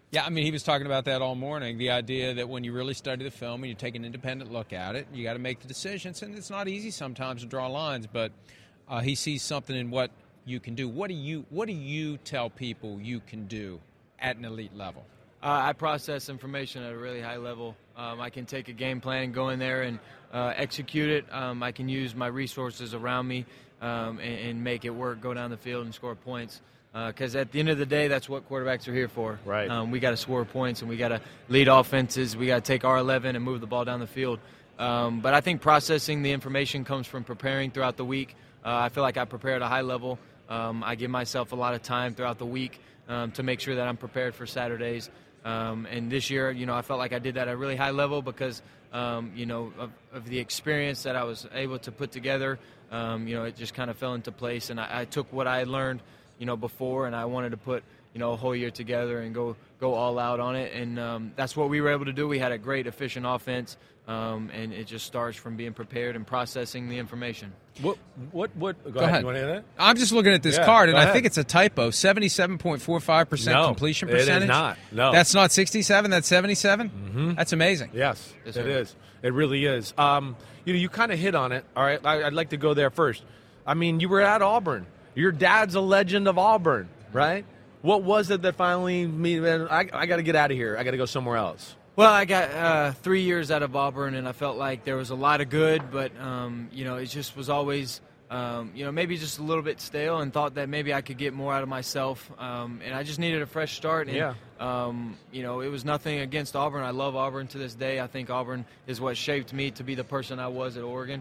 C: Yeah, I mean, he was talking about that all morning, the idea that when you really study the film and you take an independent look at it, you got to make the decisions, and it's not easy sometimes to draw lines, but he sees something in what you can do. What do you tell people you can do at an elite level?
J: I process information at a really high level. I can take a game plan and go in there and execute it. I can use my resources around me and make it work, go down the field and score points. Because at the end of the day, that's what quarterbacks are here for.
F: Right.
J: We got to score points, and we got to lead offenses. We got to take our 11 and move the ball down the field. But I think processing the information comes from preparing throughout the week. I feel like I prepare at a high level. I give myself a lot of time throughout the week to make sure that I'm prepared for Saturdays. And this year, I felt like I did that at a really high level because, of the experience that I was able to put together. It just kind of fell into place, and I took what I had learned, before, and I wanted to put, a whole year together and go all out on it. And that's what we were able to do. We had a great, efficient offense, and it just starts from being prepared and processing the information.
F: What? Go ahead. You want to hear that?
C: I'm just looking at this card, and I think it's a typo. 77.45% completion percentage.
F: It is not. No.
C: That's not 67. That's 77. Mm-hmm. That's amazing.
F: Yes, it is. It really is. You kind of hit on it. All right, I'd like to go there first. I mean, you were at Auburn. Your dad's a legend of Auburn, right? What was it that finally I got to get out of here. I got to go somewhere else.
J: Well, I got 3 years out of Auburn, and I felt like there was a lot of good, but, it just was always, maybe just a little bit stale, and thought that maybe I could get more out of myself. And I just needed a fresh start. And, it was nothing against Auburn. I love Auburn to this day. I think Auburn is what shaped me to be the person I was at Oregon.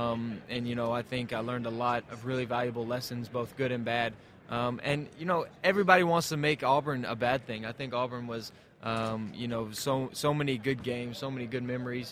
J: I think I learned a lot of really valuable lessons, both good and bad. Everybody wants to make Auburn a bad thing. I think Auburn was, so many good games, so many good memories.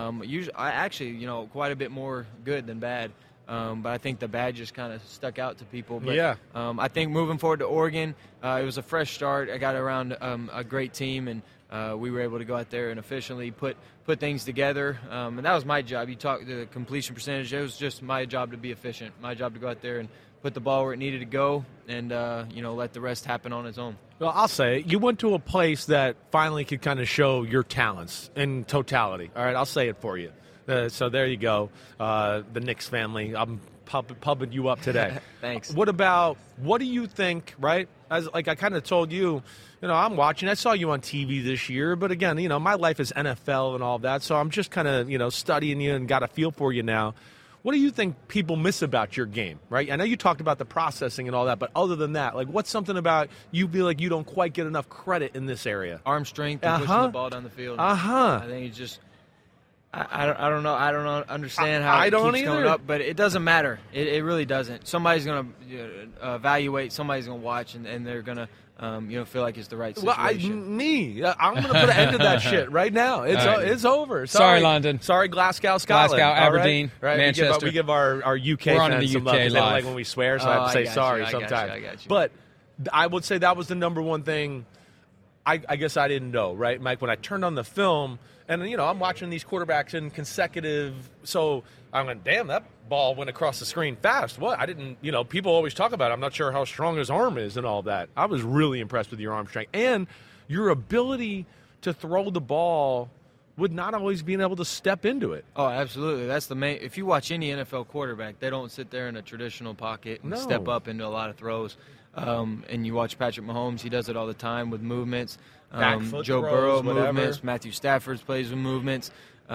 J: Quite a bit more good than bad. But I think the bad just kind of stuck out to people. But, I think moving forward to Oregon, it was a fresh start. I got around a great team, and we were able to go out there and efficiently put things together. And that was my job. You talked to the completion percentage. It was just my job to be efficient, my job to go out there and put the ball where it needed to go and, let the rest happen on its own.
F: Well, I'll say you went to a place that finally could kind of show your talents in totality. All right, I'll say it for you. So there you go, the Knicks family. I'm pumping you up today.
J: Thanks.
F: What do you think, right? I kind of told you, I'm watching. I saw you on TV this year, but again, my life is NFL and all that, so I'm just kind of, studying you and got a feel for you now. What do you think people miss about your game, right? I know you talked about the processing and all that, but other than that, what's something about you feel like you don't quite get enough credit in this area?
J: Arm strength and pushing the ball down the field.
F: I
J: think it's just I don't know. I don't understand how
F: it
J: keeps coming up, but it doesn't matter. It really doesn't. Somebody's going to evaluate. Somebody's going to watch, and they're going to feel like it's the right situation.
F: I'm going to put an end to that shit right now. It's over.
C: Sorry, London.
F: Sorry, Glasgow, Scotland.
C: Glasgow, Aberdeen,
F: right?
C: Manchester.
F: We give our UK
C: We're on
F: fans
C: the
F: some
C: UK
F: love. They don't
C: live.
F: like when we swear, so I have to say sorry sometimes.
J: I got you.
F: But I would say that was the number one thing I guess I didn't know, right, Mike? When I turned on the film, and, I'm watching these quarterbacks in consecutive, so I'm like, damn, that ball went across the screen fast. What? I didn't, people always talk about it. I'm not sure how strong his arm is and all that. I was really impressed with your arm strength. And your ability to throw the ball with not always being able to step into it.
J: Oh, absolutely. That's the main. If you watch any NFL quarterback, they don't sit there in a traditional pocket and step up into a lot of throws. And you watch Patrick Mahomes, he does it all the time with movements. Joe Burrow movements. Matthew Stafford plays with movements.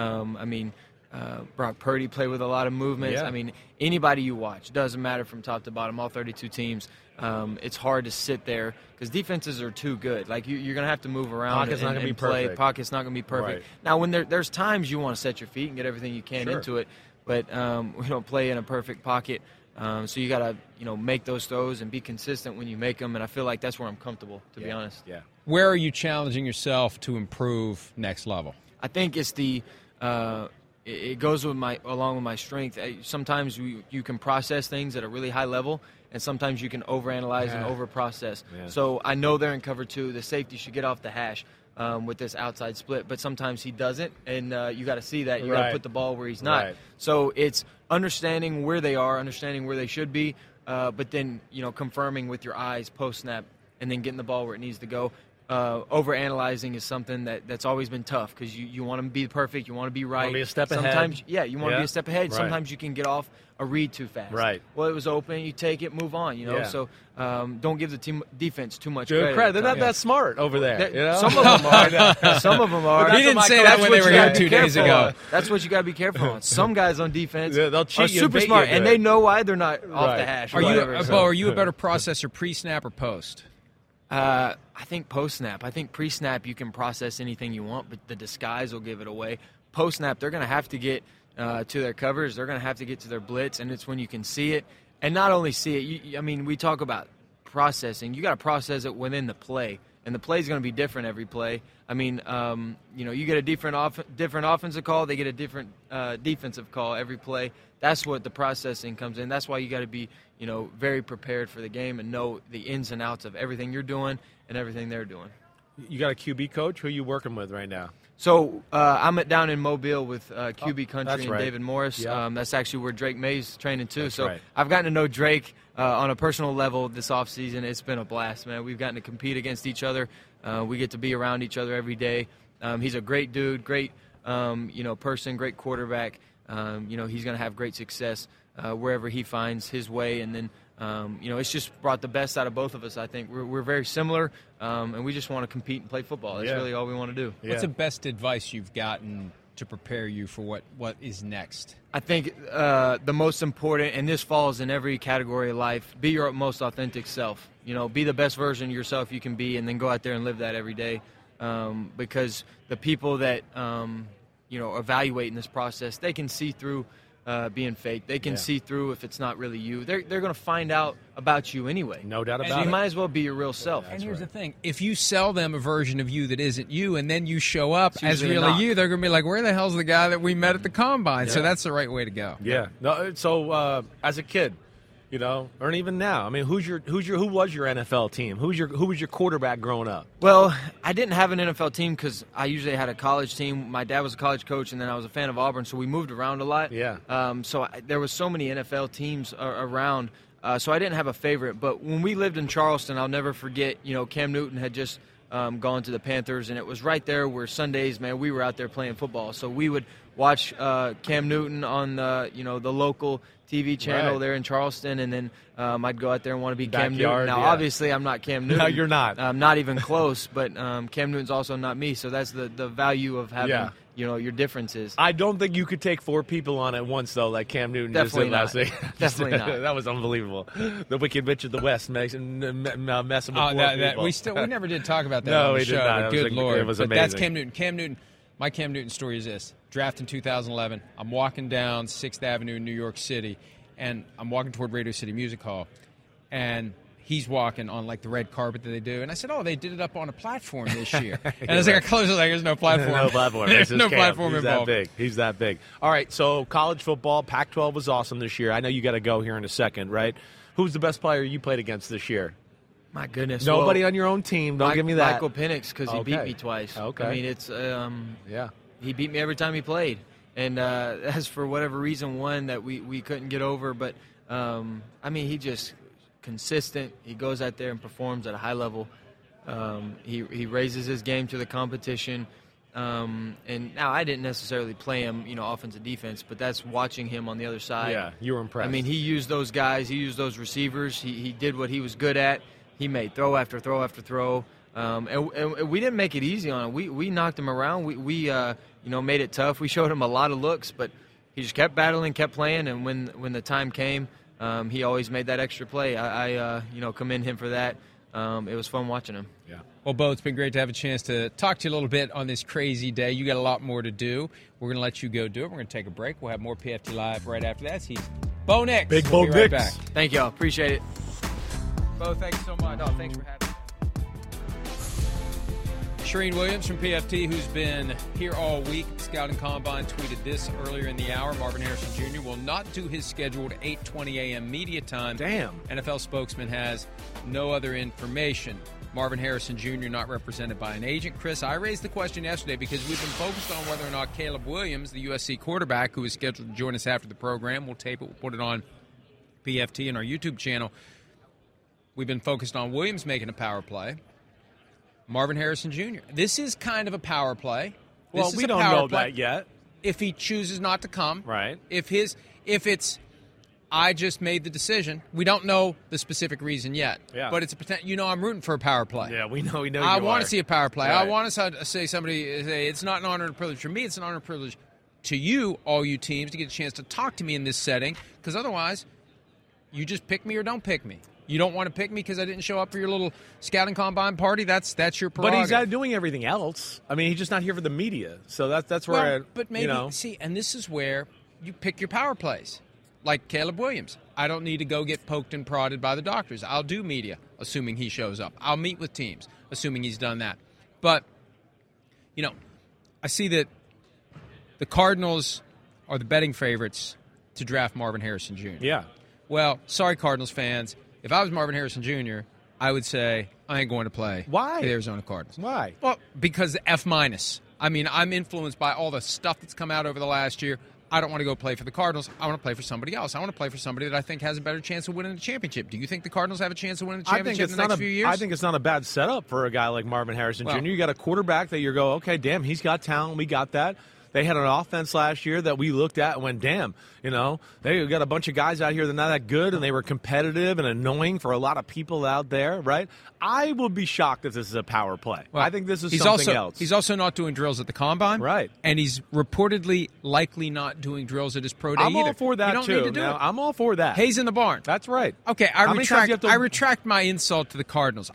J: Brock Purdy played with a lot of movements.
F: Yeah.
J: Anybody you watch, doesn't matter from top to bottom, all 32 teams. It's hard to sit there because defenses are too good. You're going to have to move around
F: Pocket's not
J: and
F: gonna be
J: play.
F: perfect.
J: Pocket's not going to be perfect.
F: Right.
J: Now, when there's times you want to set your feet and get everything you can into it, but we don't play in a perfect pocket. So you got to, make those throws and be consistent when you make them. And I feel like that's where I'm comfortable, to be honest.
F: Yeah.
C: Where are you challenging yourself to improve next level?
J: I think it's it goes along with my strength. Sometimes you can process things at a really high level, and sometimes you can overanalyze and overprocess.
F: Yeah.
J: So I know they're in cover two. The safety should get off the hash with this outside split, but sometimes he doesn't, and you got to see that. You got to put the ball where he's not.
F: Right.
J: So it's understanding where they are, understanding where they should be, but then confirming with your eyes post snap, and then getting the ball where it needs to go. overanalyzing is something that's always been tough because you want to be perfect, you want to be right.
F: You want to be a step
J: Sometimes,
F: ahead.
J: Yeah, you want to be a step ahead.
F: Right.
J: Sometimes you can get off a read too fast.
F: Right.
J: Well, it was open. You take it, move on. You know.
F: Yeah.
J: So don't give the team defense too much
F: Good credit. They're not that smart over there. You know?
J: Some of them are. Some of them are.
C: He didn't say that when they were here 2 days ago.
J: That's what you got to be careful on. Some guys on defense
F: they'll cheat
J: are
F: you,
J: super
F: bait
J: smart,
F: you
J: and they know why they're not off the hash.
C: Are you a better processor pre-snap or post?
J: I think post-snap. I think pre-snap you can process anything you want, but the disguise will give it away. Post-snap, they're going to have to get to their covers. They're going to have to get to their blitz, and it's when you can see it. And not only see it, we talk about processing. You got to process it within the play, and the play is going to be different every play. You get a different offensive call. They get a different defensive call every play. That's what the processing comes in. That's why you got to be, very prepared for the game and know the ins and outs of everything you're doing and everything they're doing.
F: You got a QB coach? Who are you working with right now?
J: So I'm down in Mobile with QB Country and
F: right.
J: David Morris.
F: Yeah.
J: That's actually where Drake May's training too.
F: That's
J: so
F: right.
J: I've gotten to know Drake on a personal level this offseason. It's been a blast, man. We've gotten to compete against each other. We get to be around each other every day. He's a great dude, great person, great quarterback. He's going to have great success wherever he finds his way. And then, it's just brought the best out of both of us, I think. We're very similar, and we just want to compete and play football. That's really all we want to do.
C: What's the best advice you've gotten to prepare you for what is next?
J: I think the most important, and this falls in every category of life, be your most authentic self. Be the best version of yourself you can be, and then go out there and live that every day. Because the people that evaluate in this process, they can see through being fake. They can see through if it's not really you. They're going to find out about you anyway.
F: No doubt about it.
J: So you might as well be your real self.
C: And here's the thing. If you sell them a version of you that isn't you and then you show up as
J: usually
C: really
J: not.
C: you, they're going to be like, where the hell's the guy that we met at the Combine? So that's the right way to go.
F: Yeah. No. So as a kid, or even now, who was your NFL team? Who was your quarterback growing up?
J: Well, I didn't have an NFL team because I usually had a college team. My dad was a college coach, and then I was a fan of Auburn, so we moved around a lot.
F: Yeah.
J: There was so many NFL teams around, so I didn't have a favorite. But when we lived in Charleston, I'll never forget. Cam Newton had just gone to the Panthers, and it was right there where Sundays, man, we were out there playing football. So we would watch Cam Newton on the local TV channel there in Charleston, and then I'd go out there and want to be Cam Newton. Now, obviously, I'm not Cam Newton.
F: No, you're not.
J: Not even close, but Cam Newton's also not me, so that's the value of having your differences.
F: I don't think you could take 4 people on at once, though, like Cam Newton
J: Definitely
F: just did
J: not.
F: last week.
J: Definitely not.
F: That was unbelievable. The Wicked Witch of the West messing with 4 people.
C: We never did talk about that
F: No,
C: on the
F: we
C: show.
F: did not.
C: But good Lord.
F: It was
C: but
F: amazing.
C: that's Cam Newton. Cam Newton. My Cam Newton story is this. Draft in 2011. I'm walking down 6th Avenue in New York City, and I'm walking toward Radio City Music Hall, and he's walking on like the red carpet that they do. And I said, they did it up on a platform this year. And I was like, I closed it like there's no platform.
F: No platform.
C: There's no
F: Cam.
C: platform
F: He's
C: involved.
F: that big. He's that big. All right, so college football, Pac-12 was awesome this year. I know you got to go here in a second, right? Who's the best player you played against this year?
J: My goodness.
F: Nobody on your own team. Don't give me that.
J: Michael Penix, because he beat me twice.
F: Okay.
J: It's he beat me every time he played. And as for whatever reason, one that we couldn't get over, but he just consistent. He goes out there and performs at a high level. He raises his game to the competition. And now I didn't necessarily play him, offense and defense, but that's watching him on the other side.
F: Yeah, you were impressed.
J: He used those guys. He used those receivers. He did what he was good at. He made throw after throw after throw. And we didn't make it easy on him. We knocked him around. We made it tough. We showed him a lot of looks, but he just kept battling, kept playing, and when the time came, he always made that extra play. I commend him for that. It was fun watching him.
F: Yeah.
C: Well, Bo, it's been great to have a chance to talk to you a little bit on this crazy day. You got a lot more to do. We're going to let you go do it. We're going to take a break. We'll have more PFT Live right after that. He's Bo Nix.
F: Big
C: We'll
F: Bo
C: be right
F: Nix.
C: back.
J: Thank y'all. Appreciate it.
C: Bo, thanks so much.
J: No, thanks for having me.
C: Shereen Williams from PFT, who's been here all week, Scouting Combine, tweeted this earlier in the hour. Marvin Harrison Jr. will not do his scheduled 8:20 a.m. media time.
F: Damn.
C: NFL spokesman has no other information. Marvin Harrison Jr. not represented by an agent. Chris, I raised the question yesterday because we've been focused on whether or not Caleb Williams, the USC quarterback who is scheduled to join us after the program, we'll tape it, we'll put it on PFT and our YouTube channel. We've been focused on Williams making a power play. Marvin Harrison Jr. This is kind of a power play.
F: Well, we don't know that yet.
C: If he chooses not to come.
F: Right.
C: If it's I just made the decision. We don't know the specific reason yet.
F: Yeah.
C: But it's a potential. I'm rooting for a power play.
F: Yeah, we know.
C: I want to see a power play.
F: Right.
C: I want to say it's not an honor and a privilege for me. It's an honor and privilege to you, all you teams, to get a chance to talk to me in this setting. Because otherwise, you just pick me or don't pick me. You don't want to pick me because I didn't show up for your little scouting combine party. That's your prerogative.
F: But he's not doing everything else. I mean, he's just not here for the media. So that's where.
C: But maybe see, and this is where you pick your power plays. Like Caleb Williams. I don't need to go get poked and prodded by the doctors. I'll do media, assuming he shows up. I'll meet with teams, assuming he's done that. But, I see that the Cardinals are the betting favorites to draft Marvin Harrison Jr.
F: Yeah.
C: Well, sorry, Cardinals fans. If I was Marvin Harrison Jr., I would say I ain't going to play
F: Why?
C: for the Arizona Cardinals.
F: Why?
C: Well, because F-. I mean, I'm influenced by all the stuff that's come out over the last year. I don't want to go play for the Cardinals. I want to play for somebody else. I want to play for somebody that I think has a better chance of winning the championship. Do you think the Cardinals have a chance of winning the championship in the next few years?
F: I think it's not a bad setup for a guy like Marvin Harrison
C: Well,
F: Jr. You got a quarterback that you go, okay, damn, he's got talent. We got that. They had an offense last year that we looked at and went, damn, they got a bunch of guys out here that are not that good, and they were competitive and annoying for a lot of people out there, right? I will be shocked if this is a power play.
C: Well,
F: I think this is something else.
C: He's also not doing drills at the Combine.
F: Right.
C: And he's reportedly likely not doing drills at his pro day
F: I'm
C: either.
F: all for that,
C: you don't
F: too.
C: Need to do
F: Now,
C: it.
F: I'm all for that.
C: Hayes in the barn.
F: That's right.
C: Okay,
F: How many times you have to-
C: I retract my insult to the Cardinals.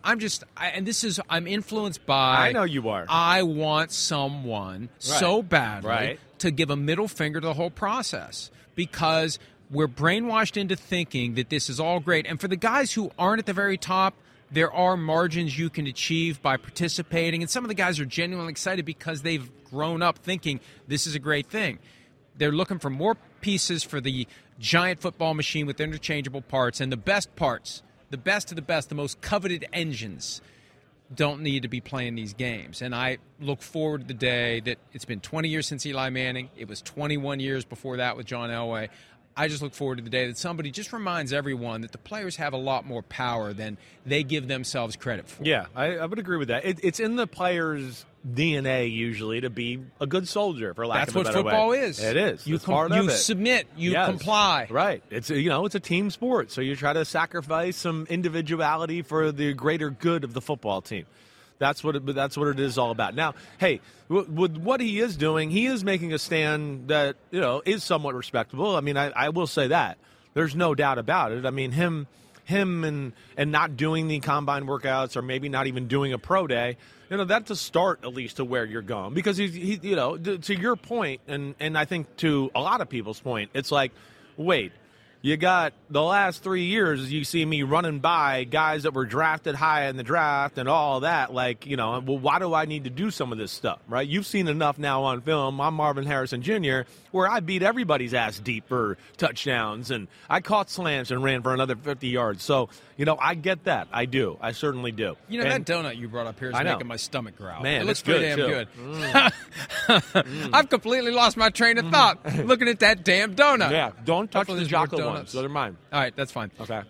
C: I'm influenced by.
F: I know you are.
C: I want someone so badly to give a middle finger to the whole process because we're brainwashed into thinking that this is all great. And for the guys who aren't at the very top, there are margins you can achieve by participating. And some of the guys are genuinely excited because they've grown up thinking this is a great thing. They're looking for more pieces for the giant football machine with interchangeable parts. And the best parts, the best of the best, the most coveted engines don't need to be playing these games. And I look forward to the day that it's been 20 years since Eli Manning. It was 21 years before that with John Elway. I just look forward to the day that somebody just reminds everyone that the players have a lot more power than they give themselves credit for.
F: Yeah, I would agree with that. It's in the players' DNA usually to be a good soldier, for lack of a better way.
C: That's what football is.
F: It is.
C: You
F: It's part of it.
C: submit. You
F: Yes.
C: comply.
F: Right. It's it's a team sport, so you try to sacrifice some individuality for the greater good of the football team. That's what it is all about. Now, hey, with what he is doing, he is making a stand that is somewhat respectable. I mean, I will say that there's no doubt about it. I mean, him and not doing the combine workouts or maybe not even doing a pro day, that's a start at least to where you're going. Because he to your point, and I think to a lot of people's point, it's like, wait. You got the last 3 years, you see me running by guys that were drafted high in the draft and all that. Like, well, why do I need to do some of this stuff, right? You've seen enough now on film. I'm Marvin Harrison Jr., where I beat everybody's ass deep for touchdowns, and I caught slants and ran for another 50 yards. So, I get that. I do. I certainly do.
C: That donut you brought up here is making my stomach growl.
F: Man,
C: it looks
F: it's good,
C: pretty damn
F: too.
C: good. I've completely lost my train of thought looking at that damn donut.
F: Yeah, don't touch
C: Hopefully
F: the
C: there's more
F: chocolate
C: donuts.
F: ones. Those are mine.
C: All right, that's fine.
F: Okay.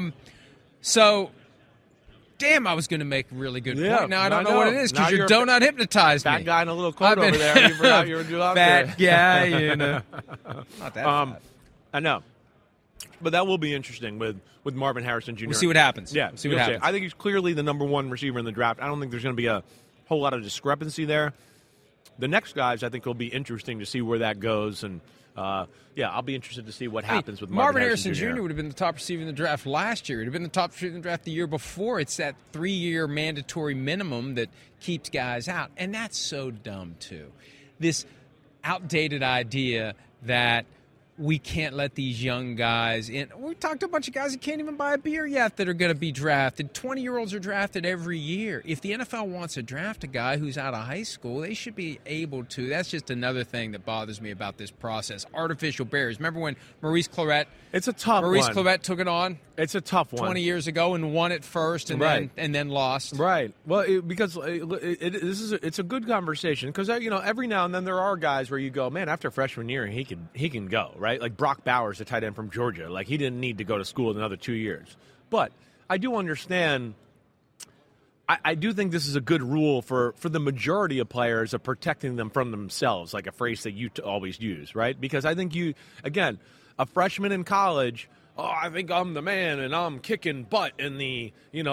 C: So, damn, I was going to make a really good
F: Yeah,
C: point. Now I don't
F: I
C: know what
F: know.
C: it is
F: Now
C: because your
F: you're
C: donut hypnotized
F: Fat
C: me.
F: guy in a little coat over there. You forgot you were out there.
C: Fat guy, not that fat.
F: I know. But that will be interesting with Marvin Harrison Jr.
C: We'll see what happens.
F: Yeah,
C: We'll see what
F: you'll
C: happens.
F: I think he's clearly the number one receiver in the draft. I don't think there's going to be a whole lot of discrepancy there. The next guys, I think, will be interesting to see where that goes. And, I'll be interested to see what happens with Marvin
C: Harrison
F: Jr.
C: Jr. would have been the top receiver in the draft last year. He'd have been the top receiver in the draft the year before. It's that 3-year mandatory minimum that keeps guys out. And that's so dumb, too. This outdated idea that we can't let these young guys in. We talked to a bunch of guys that can't even buy a beer yet that are going to be drafted. 20-year-olds are drafted every year. If the NFL wants to draft a guy who's out of high school, they should be able to. That's just another thing that bothers me about this process. Artificial barriers. Remember when Maurice Clarett?
F: It's a tough one.
C: Maurice Clarett took it on.
F: It's a tough one.
C: 20 years ago and won it first and then lost.
F: Right. Well, because it's a good conversation because every now and then there are guys where you go, man, after freshman year he can go, right? Like Brock Bowers, the tight end from Georgia, like he didn't need to go to school another 2 years. But I do understand I do think this is a good rule for the majority of players of protecting them from themselves, like a phrase that you always use, right? Because I think again, a freshman in college, I think I'm the man and I'm kicking butt in the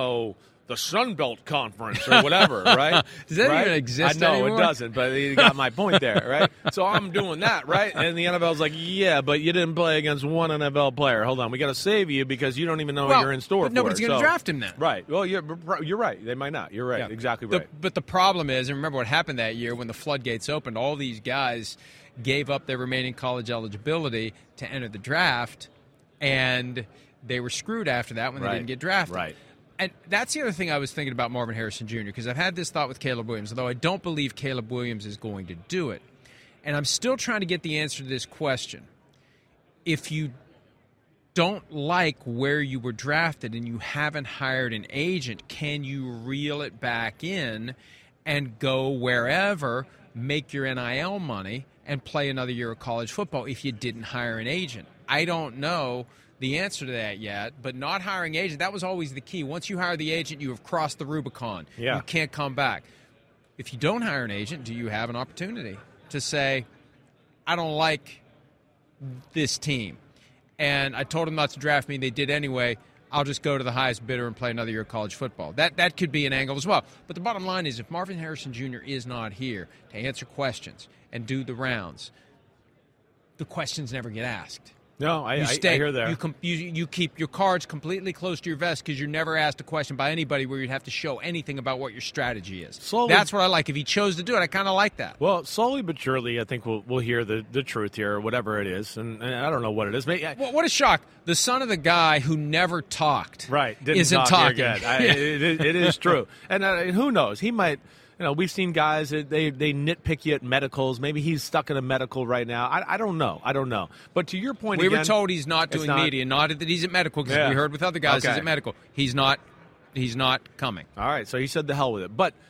F: Sun Belt Conference or whatever, right?
C: Does that
F: right?
C: even exist
F: I know
C: anymore?
F: it doesn't, but you got my point there, right? So I'm doing that, right? And the NFL's like, yeah, but you didn't play against one NFL player. Hold on, we got to save you because you don't even know what you're in store for.
C: Nobody's going to draft him now.
F: Right. Well, you're right. They might not. You're right. Yeah. Exactly right.
C: But the problem is, and remember what happened that year when the floodgates opened, all these guys gave up their remaining college eligibility to enter the draft, and they were screwed after that when they didn't get drafted.
F: Right.
C: And that's the other thing I was thinking about Marvin Harrison Jr., because I've had this thought with Caleb Williams, although I don't believe Caleb Williams is going to do it. And I'm still trying to get the answer to this question. If you don't like where you were drafted and you haven't hired an agent, can you reel it back in and go wherever, make your NIL money, and play another year of college football if you didn't hire an agent? I don't know the answer to that yet, but not hiring agent, that was always the key. Once you hire the agent, you have crossed the Rubicon.
F: Yeah.
C: You can't come back. If you don't hire an agent, do you have an opportunity to say, I don't like this team, and I told them not to draft me, and they did anyway, I'll just go to the highest bidder and play another year of college football. That could be an angle as well. But the bottom line is, if Marvin Harrison Jr. is not here to answer questions and do the rounds, the questions never get asked.
F: No, I hear that.
C: You keep your cards completely close to your vest because you're never asked a question by anybody where you'd have to show anything about what your strategy is. That's what I like. If he chose to do it, I kind of like that.
F: Well, slowly but surely, I think we'll hear the truth here, or whatever it is. And I don't know what it is.
C: Well, what a shock. The son of the guy who never talked isn't talking.
F: It is true. And who knows? He might... we've seen guys, they nitpick you at medicals. Maybe he's stuck in a medical right now. I don't know. But to your point
C: we were told he's not doing media, not that he's at medical, because we heard with other guys he's at medical. He's not coming.
F: All right, so he said the hell with it. But,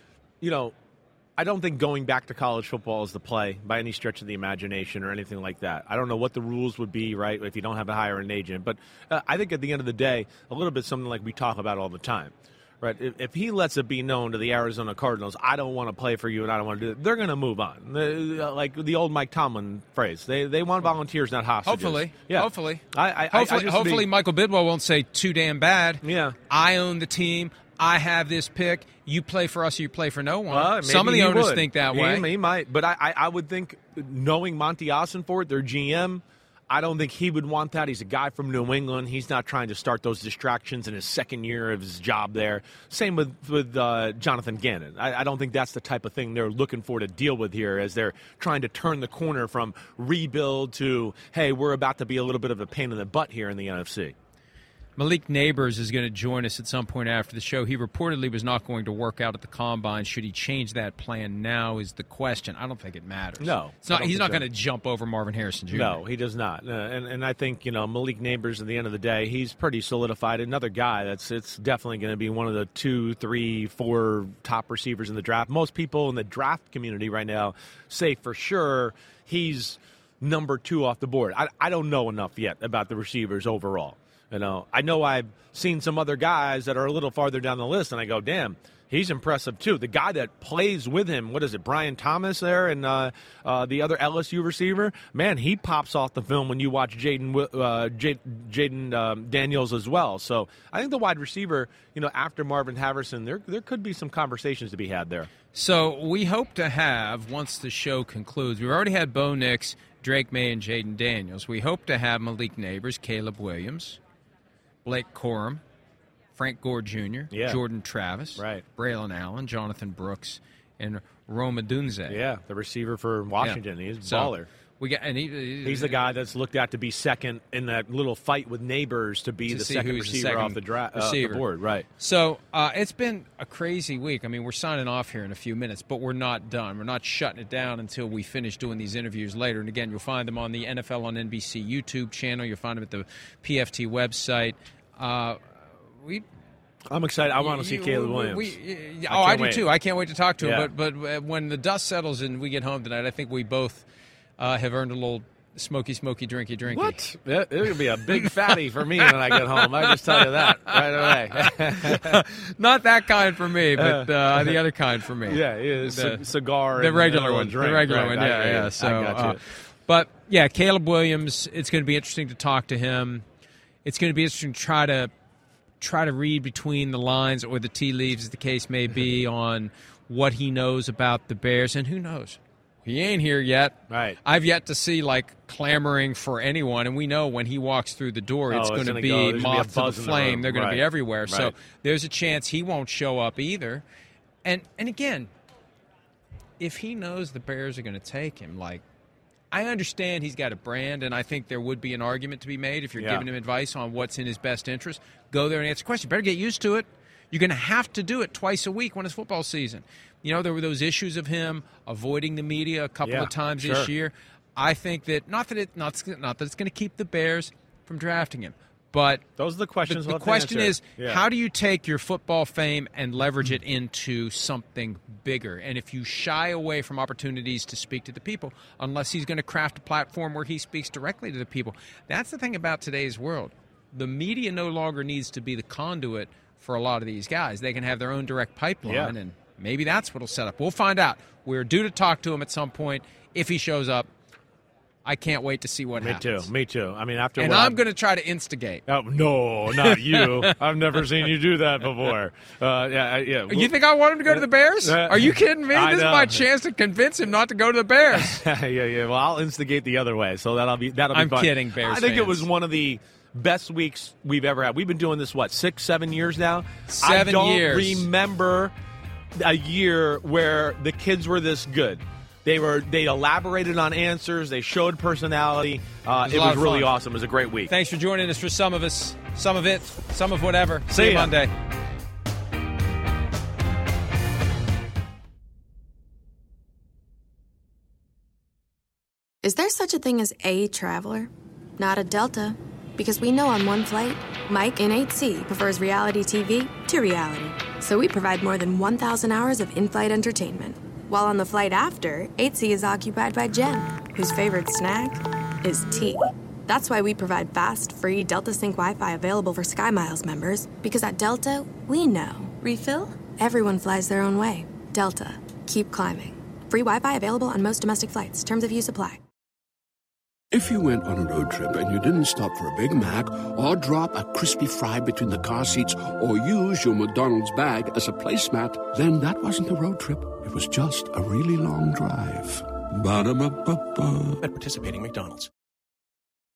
F: I don't think going back to college football is the play by any stretch of the imagination or anything like that. I don't know what the rules would be, right, if you don't have to hire an agent. But I think at the end of the day, a little bit something like we talk about all the time. Right. If he lets it be known to the Arizona Cardinals, I don't want to play for you and I don't want to do it, they're going to move on. Like the old Mike Tomlin phrase. They want volunteers, not hostages.
C: Hopefully.
F: Hopefully
C: Michael Bidwell won't say too damn bad.
F: Yeah.
C: I own the team. I have this pick. You play for us or you play for no one.
F: Well,
C: some of the owners think that way.
F: He might. But I would think, knowing Monty Ossenfort, their GM, I don't think he would want that. He's a guy from New England. He's not trying to start those distractions in his second year of his job there. Same with Jonathan Gannon. I don't think that's the type of thing they're looking for to deal with here as they're trying to turn the corner from rebuild to, hey, we're about to be a little bit of a pain in the butt here in the NFC.
C: Malik Neighbors is going to join us at some point after the show. He reportedly was not going to work out at the Combine. Should he change that plan now is the question. I don't think it matters.
F: No.
C: He's not going to jump over Marvin Harrison Jr.
F: No, he does not. And I think, Malik Neighbors, at the end of the day, he's pretty solidified. Another guy it's definitely going to be one of the 2, 3, 4 top receivers in the draft. Most people in the draft community right now say for sure he's number 2 off the board. I don't know enough yet about the receivers overall. I know I've seen some other guys that are a little farther down the list, and I go, damn, he's impressive too. The guy that plays with him, what is it, Brian Thomas there, and the other LSU receiver, man, he pops off the film when you watch Jaden Daniels as well. So I think the wide receiver, after Marvin Harrison, there could be some conversations to be had there.
C: So we hope to have, once the show concludes, we've already had Bo Nix, Drake May, and Jaden Daniels. We hope to have Malik Neighbors, Caleb Williams, Blake Corum, Frank Gore Jr., Jordan Travis, Braylon Allen, Jonathan Brooks, and Rome Odunze.
F: Yeah, the receiver for Washington. He's a baller. He's the guy that's looked at to be second in that little fight with Neighbors to be the second receiver off the board. Right.
C: So it's been a crazy week. I mean, we're signing off here in a few minutes, but we're not done. We're not shutting it down until we finish doing these interviews later. And again, you'll find them on the NFL on NBC YouTube channel. You'll find them at the PFT website.
F: I'm excited. I want to see Caleb Williams.
C: I do too. I can't wait to talk to him. But when the dust settles and we get home tonight, I think we both have earned a little smoky, drinky.
F: What? It would be a big fatty for me when I get home. I just tell you that right away.
C: Not that kind for me, but the other kind for me.
F: Yeah, cigar.
C: The regular one.
F: Drink.
C: The regular
F: right,
C: one, yeah. So,
F: I got you.
C: But, yeah, Caleb Williams, it's going to be interesting to talk to him. It's going to be interesting to try to read between the lines or the tea leaves, as the case may be, on what he knows about the Bears. And who knows? He ain't here yet.
F: Right.
C: I've yet to see, clamoring for anyone. And we know when he walks through the door, it's going to be moth to the flame. They're going to be everywhere. Right. So there's a chance he won't show up either. And again, if he knows the Bears are going to take him, I understand he's got a brand, and I think there would be an argument to be made if you're giving him advice on what's in his best interest. Go there and answer questions. Better get used to it. You're going to have to do it twice a week when it's football season. There were those issues of him avoiding the media a couple of times this year. I think that not that it's going to keep the Bears from drafting him, but
F: those are the questions.
C: The question is, how do you take your football fame and leverage it into something bigger? And if you shy away from opportunities to speak to the people, unless he's going to craft a platform where he speaks directly to the people, that's the thing about today's world. The media no longer needs to be the conduit for a lot of these guys. They can have their own direct pipeline, and maybe that's what will set up. We'll find out. We're due to talk to him at some point. If he shows up, I can't wait to see what happens.
F: Me too. I mean,
C: I'm going to try to instigate.
F: Oh, no, not you. I've never seen you do that before.
C: You think I want him to go to the Bears? Are you kidding me? This is my chance to convince him not to go to the Bears.
F: Yeah. Well, I'll instigate the other way, so that'll be fun.
C: I'm kidding, Bears
F: I think
C: fans.
F: It was one of the best weeks we've ever had. We've been doing this, 6-7 years now?
C: 7 years.
F: I don't remember a year where the kids were this good. They elaborated on answers. They showed personality. It was really awesome. It was a great week.
C: Thanks for joining us for some of us, some of it, some of whatever. See you Monday.
H: Is there such a thing as a traveler? Not a Delta. Because we know on one flight, Mike in 8C prefers reality TV to reality. So we provide more than 1,000 hours of in-flight entertainment. While on the flight after, 8C is occupied by Jen, whose favorite snack is tea. That's why we provide fast, free Delta Sync Wi-Fi available for SkyMiles members. Because at Delta, we know. Refill? Everyone flies their own way. Delta. Keep climbing. Free Wi-Fi available on most domestic flights. Terms of use apply.
A: If you went on a road trip and you didn't stop for a Big Mac or drop a crispy fry between the car seats or use your McDonald's bag as a placemat, then that wasn't a road trip. It was just a really long drive. Ba-da-ba-ba-ba.
I: At participating McDonald's.